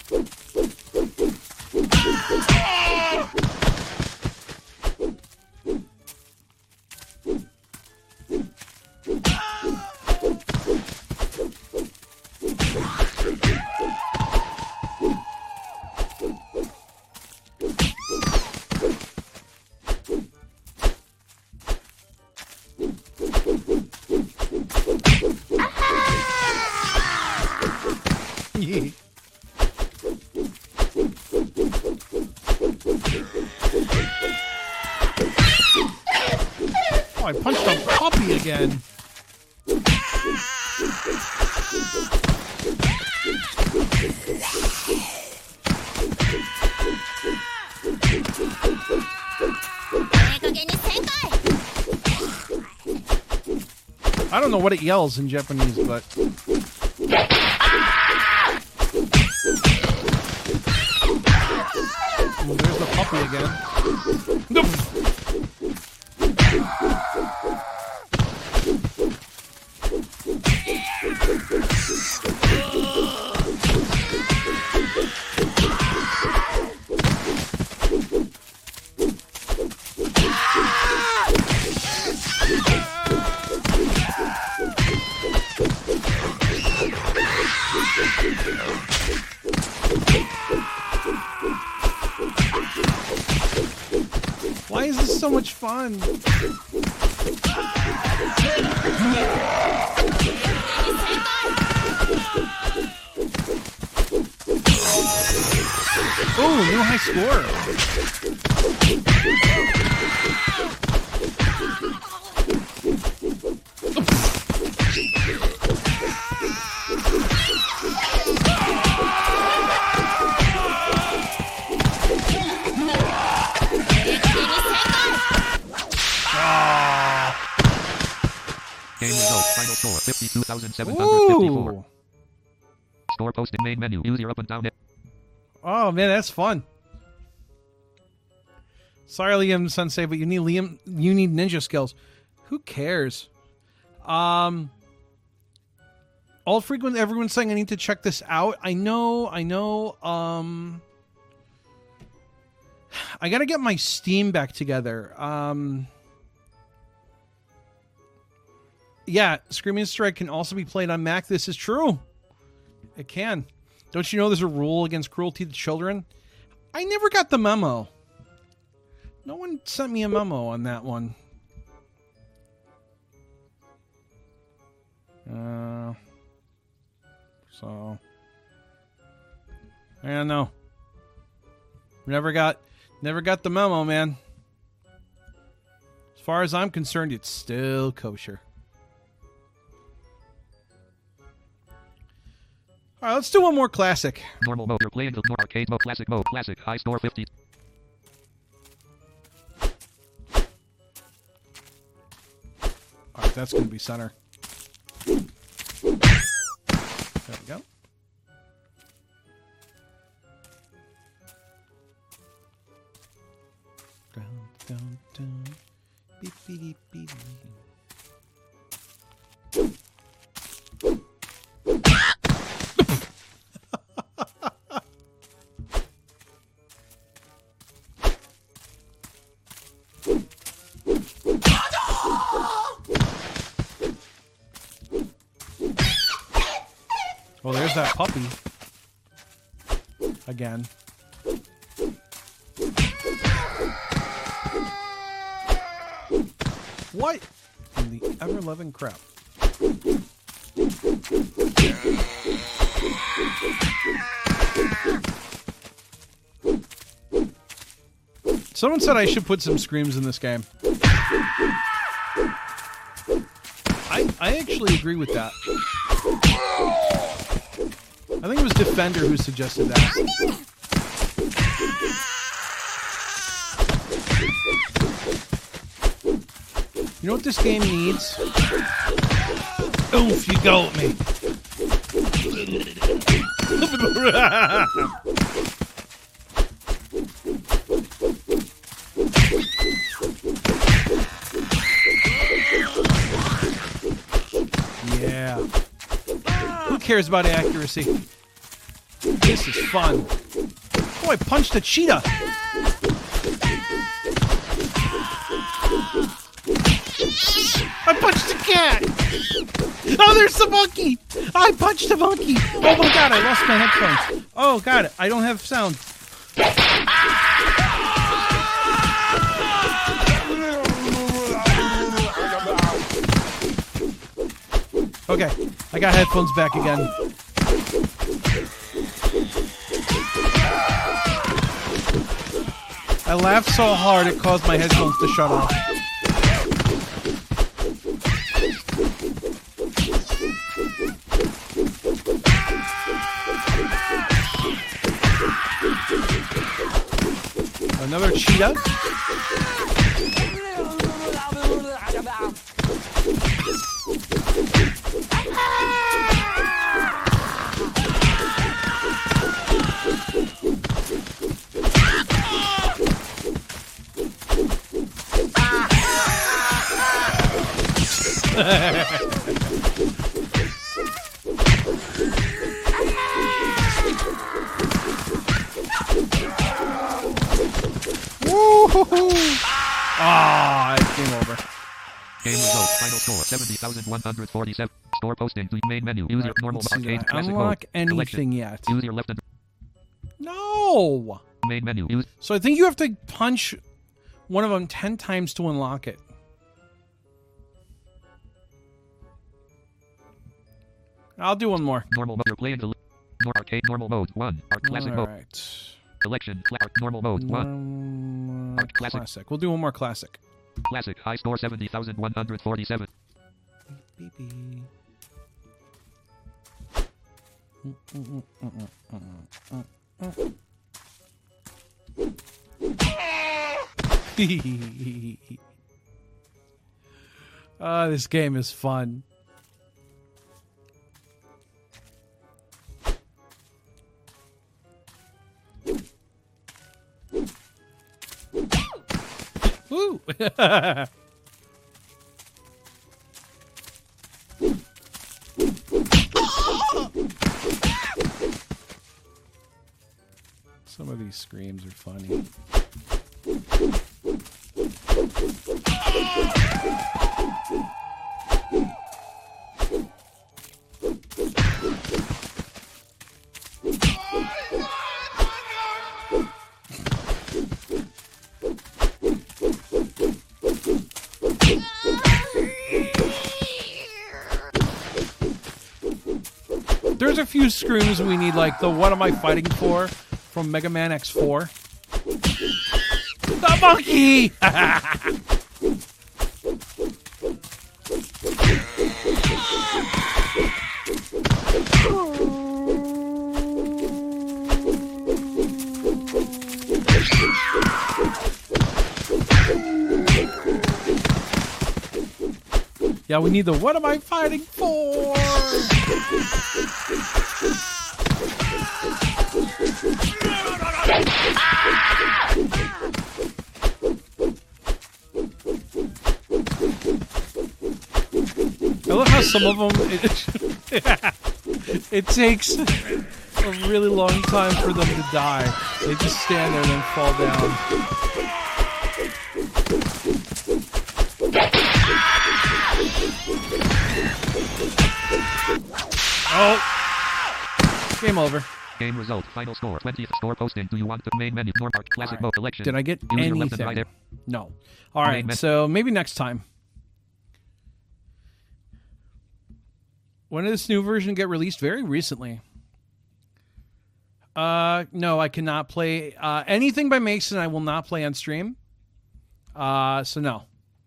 Oh, I punched a puppy again. I don't know what it yells in Japanese, but... Well, there's the puppy again. Nope. Why is this so much fun? Oh, new high score. 70,754. Ooh. Store posting main menu. Use your up and down. Oh man, that's fun. Sorry, Liam Sensei, but you need ninja skills. Who cares? All frequent. Everyone's saying I need to check this out. I know. I gotta get my Steam back together. Yeah, Screaming Strike can also be played on Mac. This is true. It can. Don't you know there's a rule against cruelty to children? I never got the memo. No one sent me a memo on that one. So I don't know. Never got the memo, man. As far as I'm concerned, it's still kosher. All right, let's do one more classic. Normal mode. You're playing the arcade mode. Classic mode. Classic. High score 50. All right, that's going to be center. There we go. Dun, dun, dun. Beep, beep, beep, beep. Well, there's that puppy. Again. What in the ever-loving crap? Someone said I should put some screams in this game. I actually agree with that. I think it was Defender who suggested that. You know what this game needs? Oof, you go at me. Yeah. Who cares about accuracy? This is fun. Oh, I punched a cheetah. I punched a cat. Oh, there's the monkey. I punched a monkey. Oh my god, I lost my headphones. Oh god, I don't have sound. Okay, I got headphones back again. I laughed so hard it caused my headphones to shut off. Another cheetah. Ah, it's game over. Game results. Final score 70,147. Store posting. Main menu. Use your normal arcade classic unlock mode. anything Collection. yet. Use your left and No. main menu. Use So I think you have to punch one of them 10 times to unlock it. I'll do one more. normal mode. You're playing the arcade normal mode 1. Art classic All mode. right. Collection. Normal mode 1. Art classic. Classic. We'll do one more classic. Classic. High score 70,147. Beep, beep. This game is fun. Some of these screams are funny. There's a few screams we need, like the "What am I fighting for?" from Mega Man X4. The monkey! Yeah, we need the "What am I fighting for?" I love how some of them it takes a really long time for them to die. They just stand there and then fall down. Oh, game over. Game result. Final score. 20th score posting. Do you want the main menu? Norpark Classic Mode Collection. Did I get Use your left and right anything? arrow. No. All right, so maybe next time. When did this new version get released? Very recently. No, I cannot play anything by Mason. I will not play on stream. So no.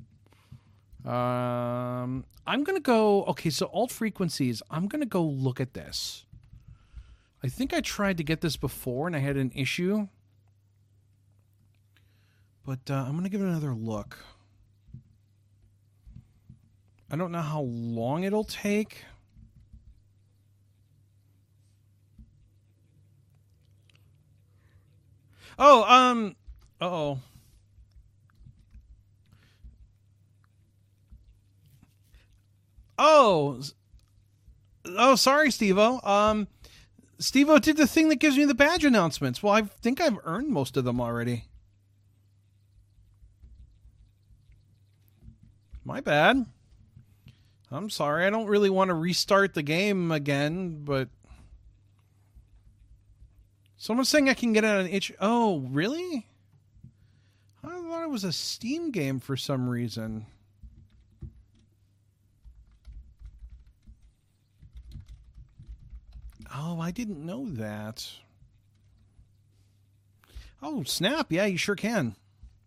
I'm gonna go. Okay, so alt frequencies. I'm gonna go look at this. I think I tried to get this before and I had an issue. But I'm going to give it another look. I don't know how long it'll take. Oh, uh-oh. Oh, sorry, Steve-O. Steve-O did the thing that gives me the badge announcements. Well, I think I've earned most of them already. My bad. I'm sorry. I don't really want to restart the game again, but... Someone's saying I can get it on itch. Oh, really? I thought it was a Steam game for some reason. Oh, I didn't know that. Oh, snap. Yeah, you sure can.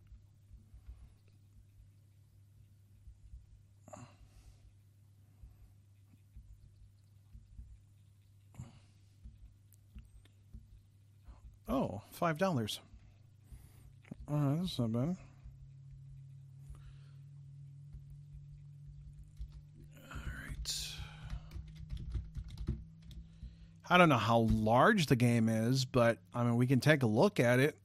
Oh, $5. That's not bad. All right. I don't know how large the game is, but I mean, we can take a look at it.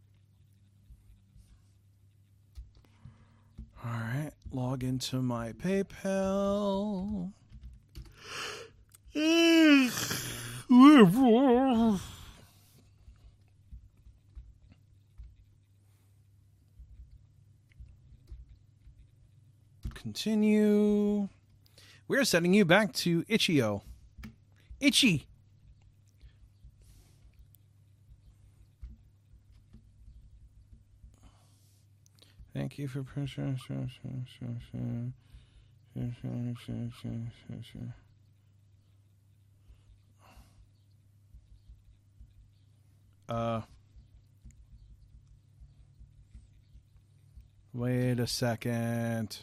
All right, log into my PayPal. Continue. We're sending you back to Itch.io. Itchy. Thank you for pressure. Wait a second.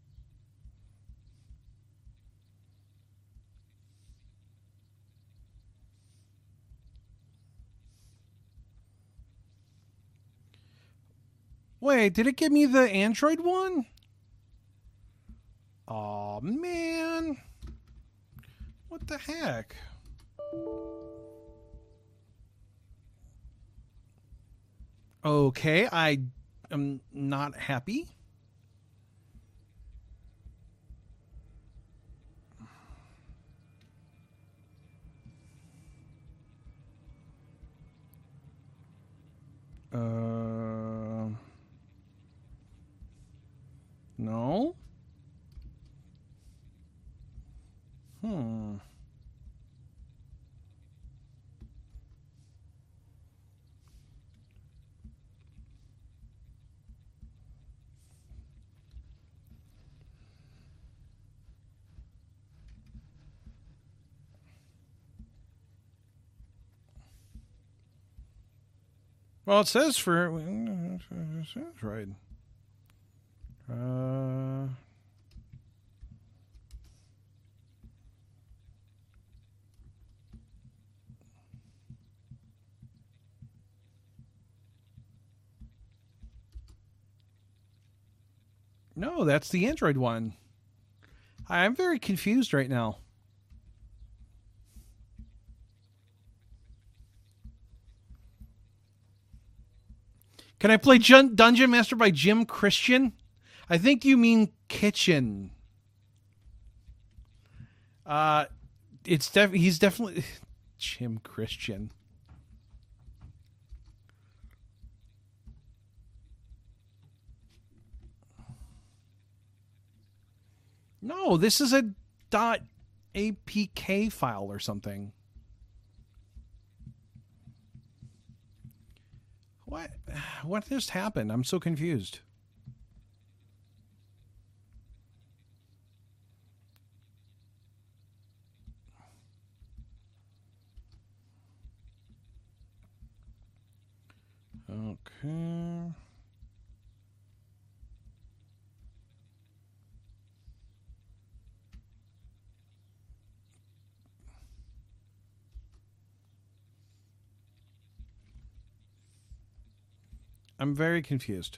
Wait, did it give me the Android one? Aw, man. What the heck? Okay, I am not happy. Well, it says for it says right. No, that's the Android one. I'm very confused right now. Can I play Dungeon Master by Jim Christian? I think you mean Kitchen. He's definitely Jim Christian. No, this is a .apk file or something. What just happened? I'm so confused. Okay. I'm very confused.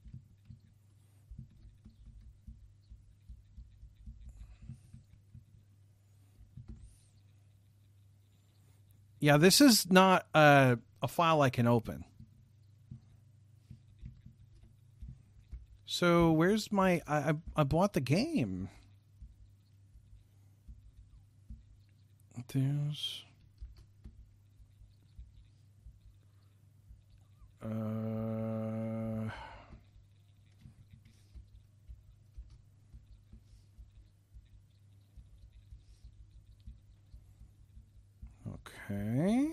Yeah, this is not a file I can open. So where's my... I bought the game. There's... Okay.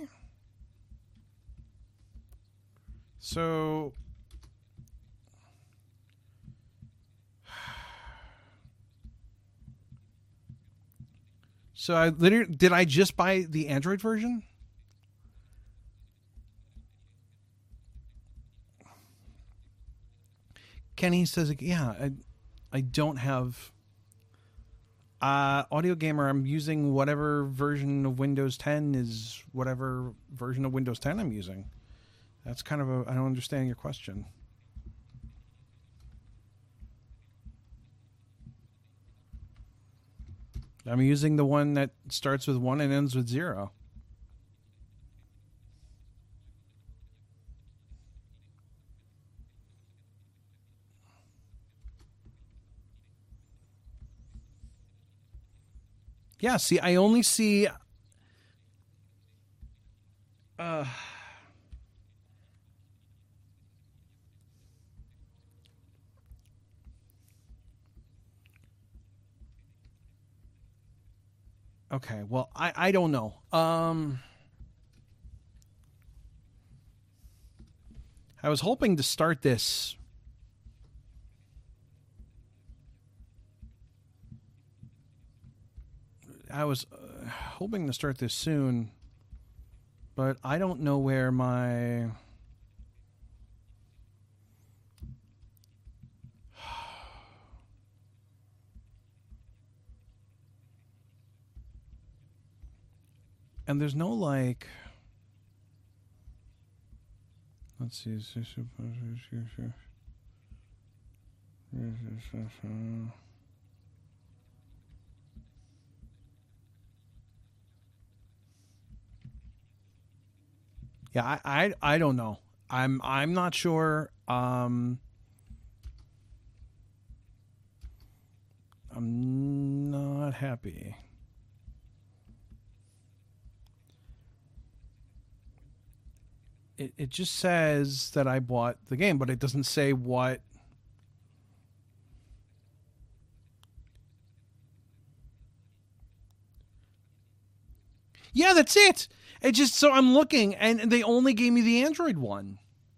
So I literally... Did I just buy the Android version? Kenny says, yeah, I don't have... Audio Gamer, I'm using whatever version of Windows 10 is whatever version of Windows 10 I'm using. That's kind of a... I don't understand your question. I'm using the one that starts with 1 and ends with 0. Yeah, see, I only see... Okay, well, I don't know. I was hoping to start this... I was hoping to start this soon, but I don't know where my... And there's no, like... Let's see. Yeah, I don't know. I'm not sure. I'm not happy. It just says that I bought the game, but it doesn't say what. Yeah, that's it. It just, so I'm looking, and they only gave me the Android one.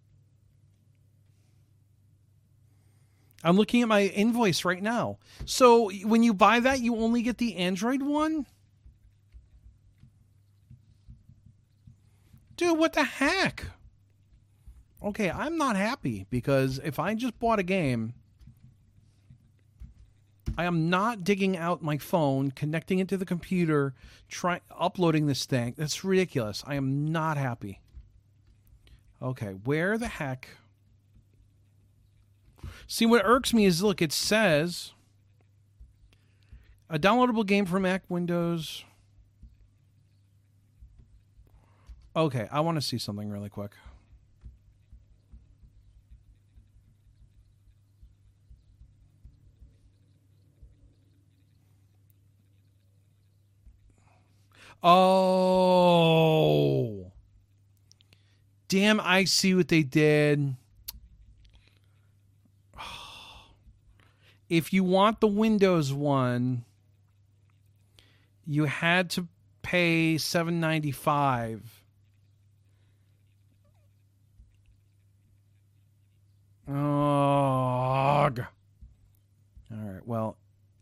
I'm looking at my invoice right now. So when you buy that, you only get the Android one? Dude, what the heck? Okay, I'm not happy because if I just bought a game, I am not digging out my phone, connecting it to the computer, uploading this thing. That's ridiculous. I am not happy. Okay, where the heck? See, what irks me is, look, it says a downloadable game for Mac, Windows. Okay, I want to see something really quick. Oh. Damn, I see what they did. If you want the Windows one, you had to pay $7.95. Ugh. All right, well.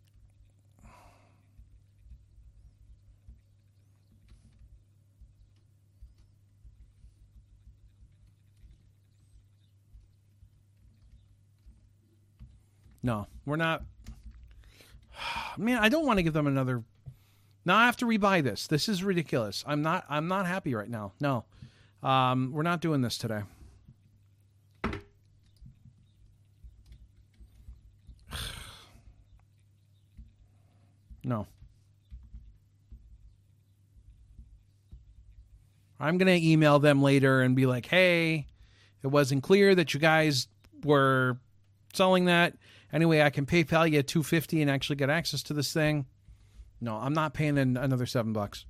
No, we're not. Man, I don't want to give them another. Now I have to rebuy this. This is ridiculous. I'm not happy right now. No. We're not doing this today. No. I'm going to email them later and be like, hey, it wasn't clear that you guys were selling that. Anyway, I can PayPal you $250 and actually get access to this thing. No, I'm not paying another $7.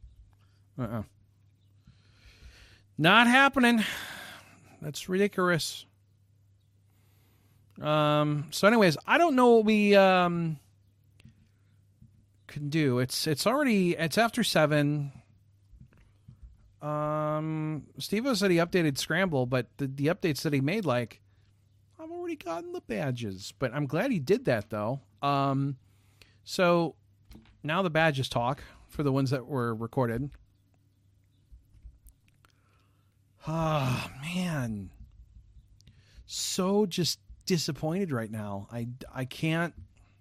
Not happening. That's ridiculous. So anyways, I don't know what we can do. It's after 7. Steve said he updated Scramble, but the updates that he made, like, I've already gotten the badges, but I'm glad he did that though. So now the badges talk for the ones that were recorded. Ah, man. So just disappointed right now. I can't.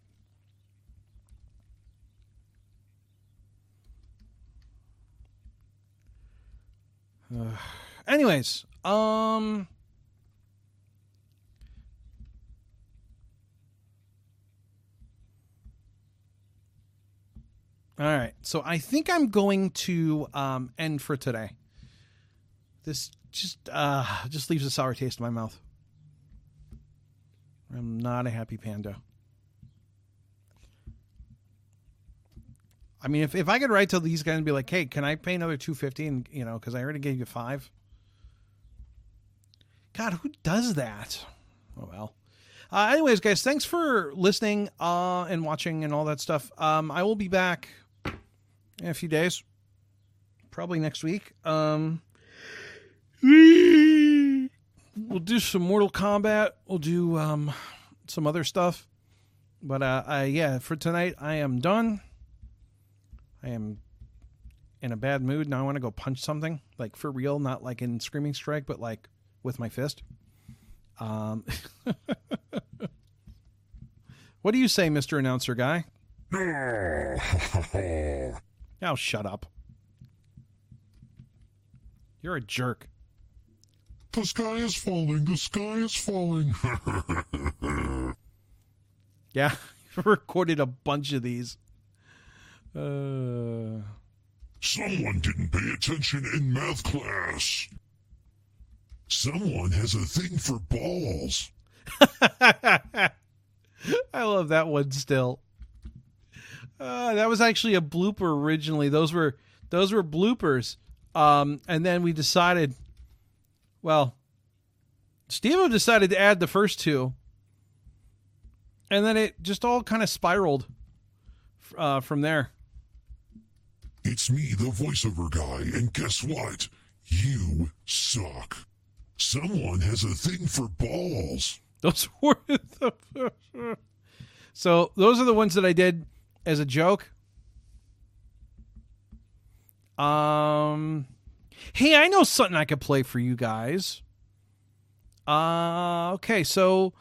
Anyways, all right. So I think I'm going to end for today. This just leaves a sour taste in my mouth. I'm not a happy panda. I mean, if I could write to these guys and be like, hey, can I pay another $250? And, you know, because I already gave you $5. God, who does that? Oh, well. Anyways, guys, thanks for listening and watching and all that stuff. I will be back in a few days. Probably next week. We'll do some Mortal Kombat. We'll do some other stuff. But, yeah, for tonight, I am done. I am in a bad mood. Now I want to go punch something. Like, for real. Not like in Screaming Strike, but like with my fist. What do you say, Mr. Announcer Guy? Oh, shut up. You're a jerk. The sky is falling. The sky is falling. Yeah, I recorded a bunch of these. Someone didn't pay attention in math class. Someone has a thing for balls. I love that one still. That was actually a blooper originally. Those were bloopers. And then we decided, well, Steve decided to add the first two. And then it just all kind of spiraled from there. It's me, the voiceover guy, and guess what? You suck. Someone has a thing for balls. Those were So those are the ones that I did as a joke. Hey, I know something I could play for you guys. Okay, so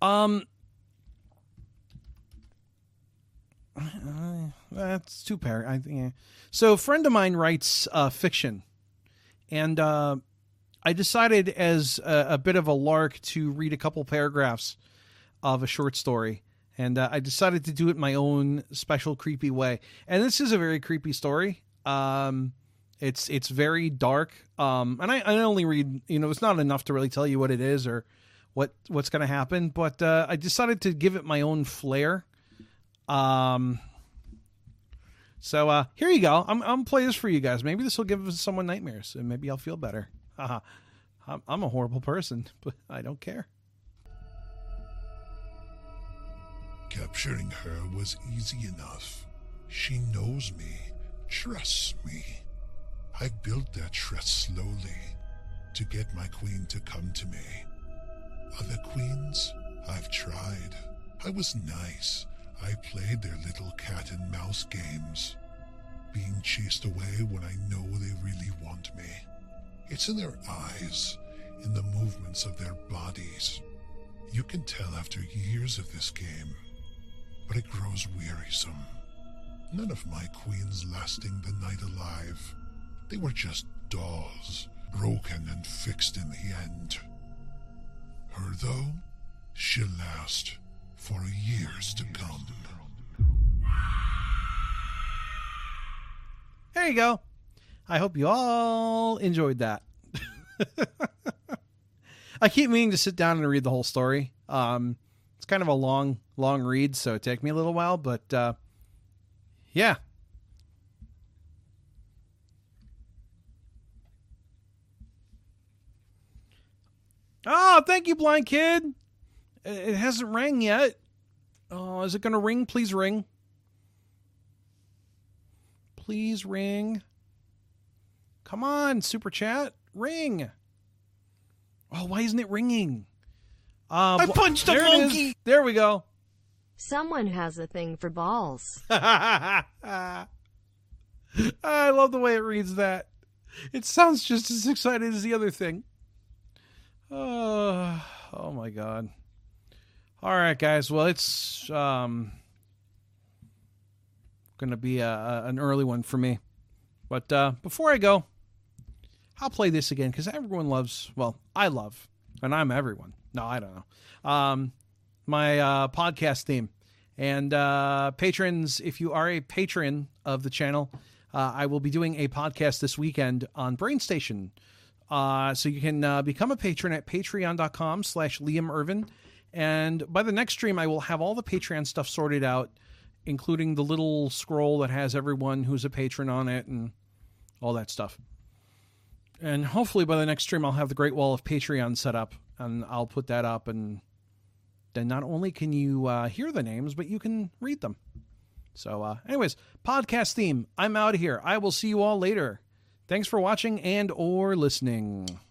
that's two pair. So a friend of mine writes fiction, and I decided as a bit of a lark to read a couple paragraphs of a short story, and I decided to do it my own special creepy way. And this is a very creepy story. It's very dark, and I only read, it's not enough to really tell you what it is or what's going to happen, but I decided to give it my own flair. So here you go. I'm gonna play this for you guys. Maybe this will give someone nightmares, and maybe I'll feel better. I'm a horrible person, but I don't care. Capturing her was easy enough. She knows me, trusts me. I've built that trust slowly to get my queen to come to me. Other queens, I've tried. I was nice. I played their little cat and mouse games, being chased away when I know they really want me. It's in their eyes, in the movements of their bodies. You can tell after years of this game, but it grows wearisome. None of my queens lasting the night alive. They were just dolls, broken and fixed in the end. Her, though, she'll last for years to come. There you go. I hope you all enjoyed that. I keep meaning to sit down and read the whole story. It's kind of a long read, so it took me a little while, but yeah. Oh, thank you, Blind Kid. It hasn't rang yet. Oh, is it going to ring? Please ring. Please ring. Come on, Super Chat. Ring. Oh, why isn't it ringing? I punched a monkey. There we go. Someone has a thing for balls. I love the way it reads that. It sounds just as excited as the other thing. Oh my God. All right, guys. Well, it's going to be an early one for me. But before I go, I'll play this again because everyone loves, well, I love, and I'm everyone. No, I don't know. My podcast theme. And patrons, if you are a patron of the channel, I will be doing a podcast this weekend on BrainStation. So you can become a patron at patreon.com/Liam Irvin. And by the next stream, I will have all the Patreon stuff sorted out, including the little scroll that has everyone who's a patron on it and all that stuff. And hopefully by the next stream, I'll have the Great Wall of Patreon set up, and I'll put that up. And then not only can you hear the names, but you can read them. So anyways, podcast theme. I'm out of here. I will see you all later. Thanks for watching and or listening.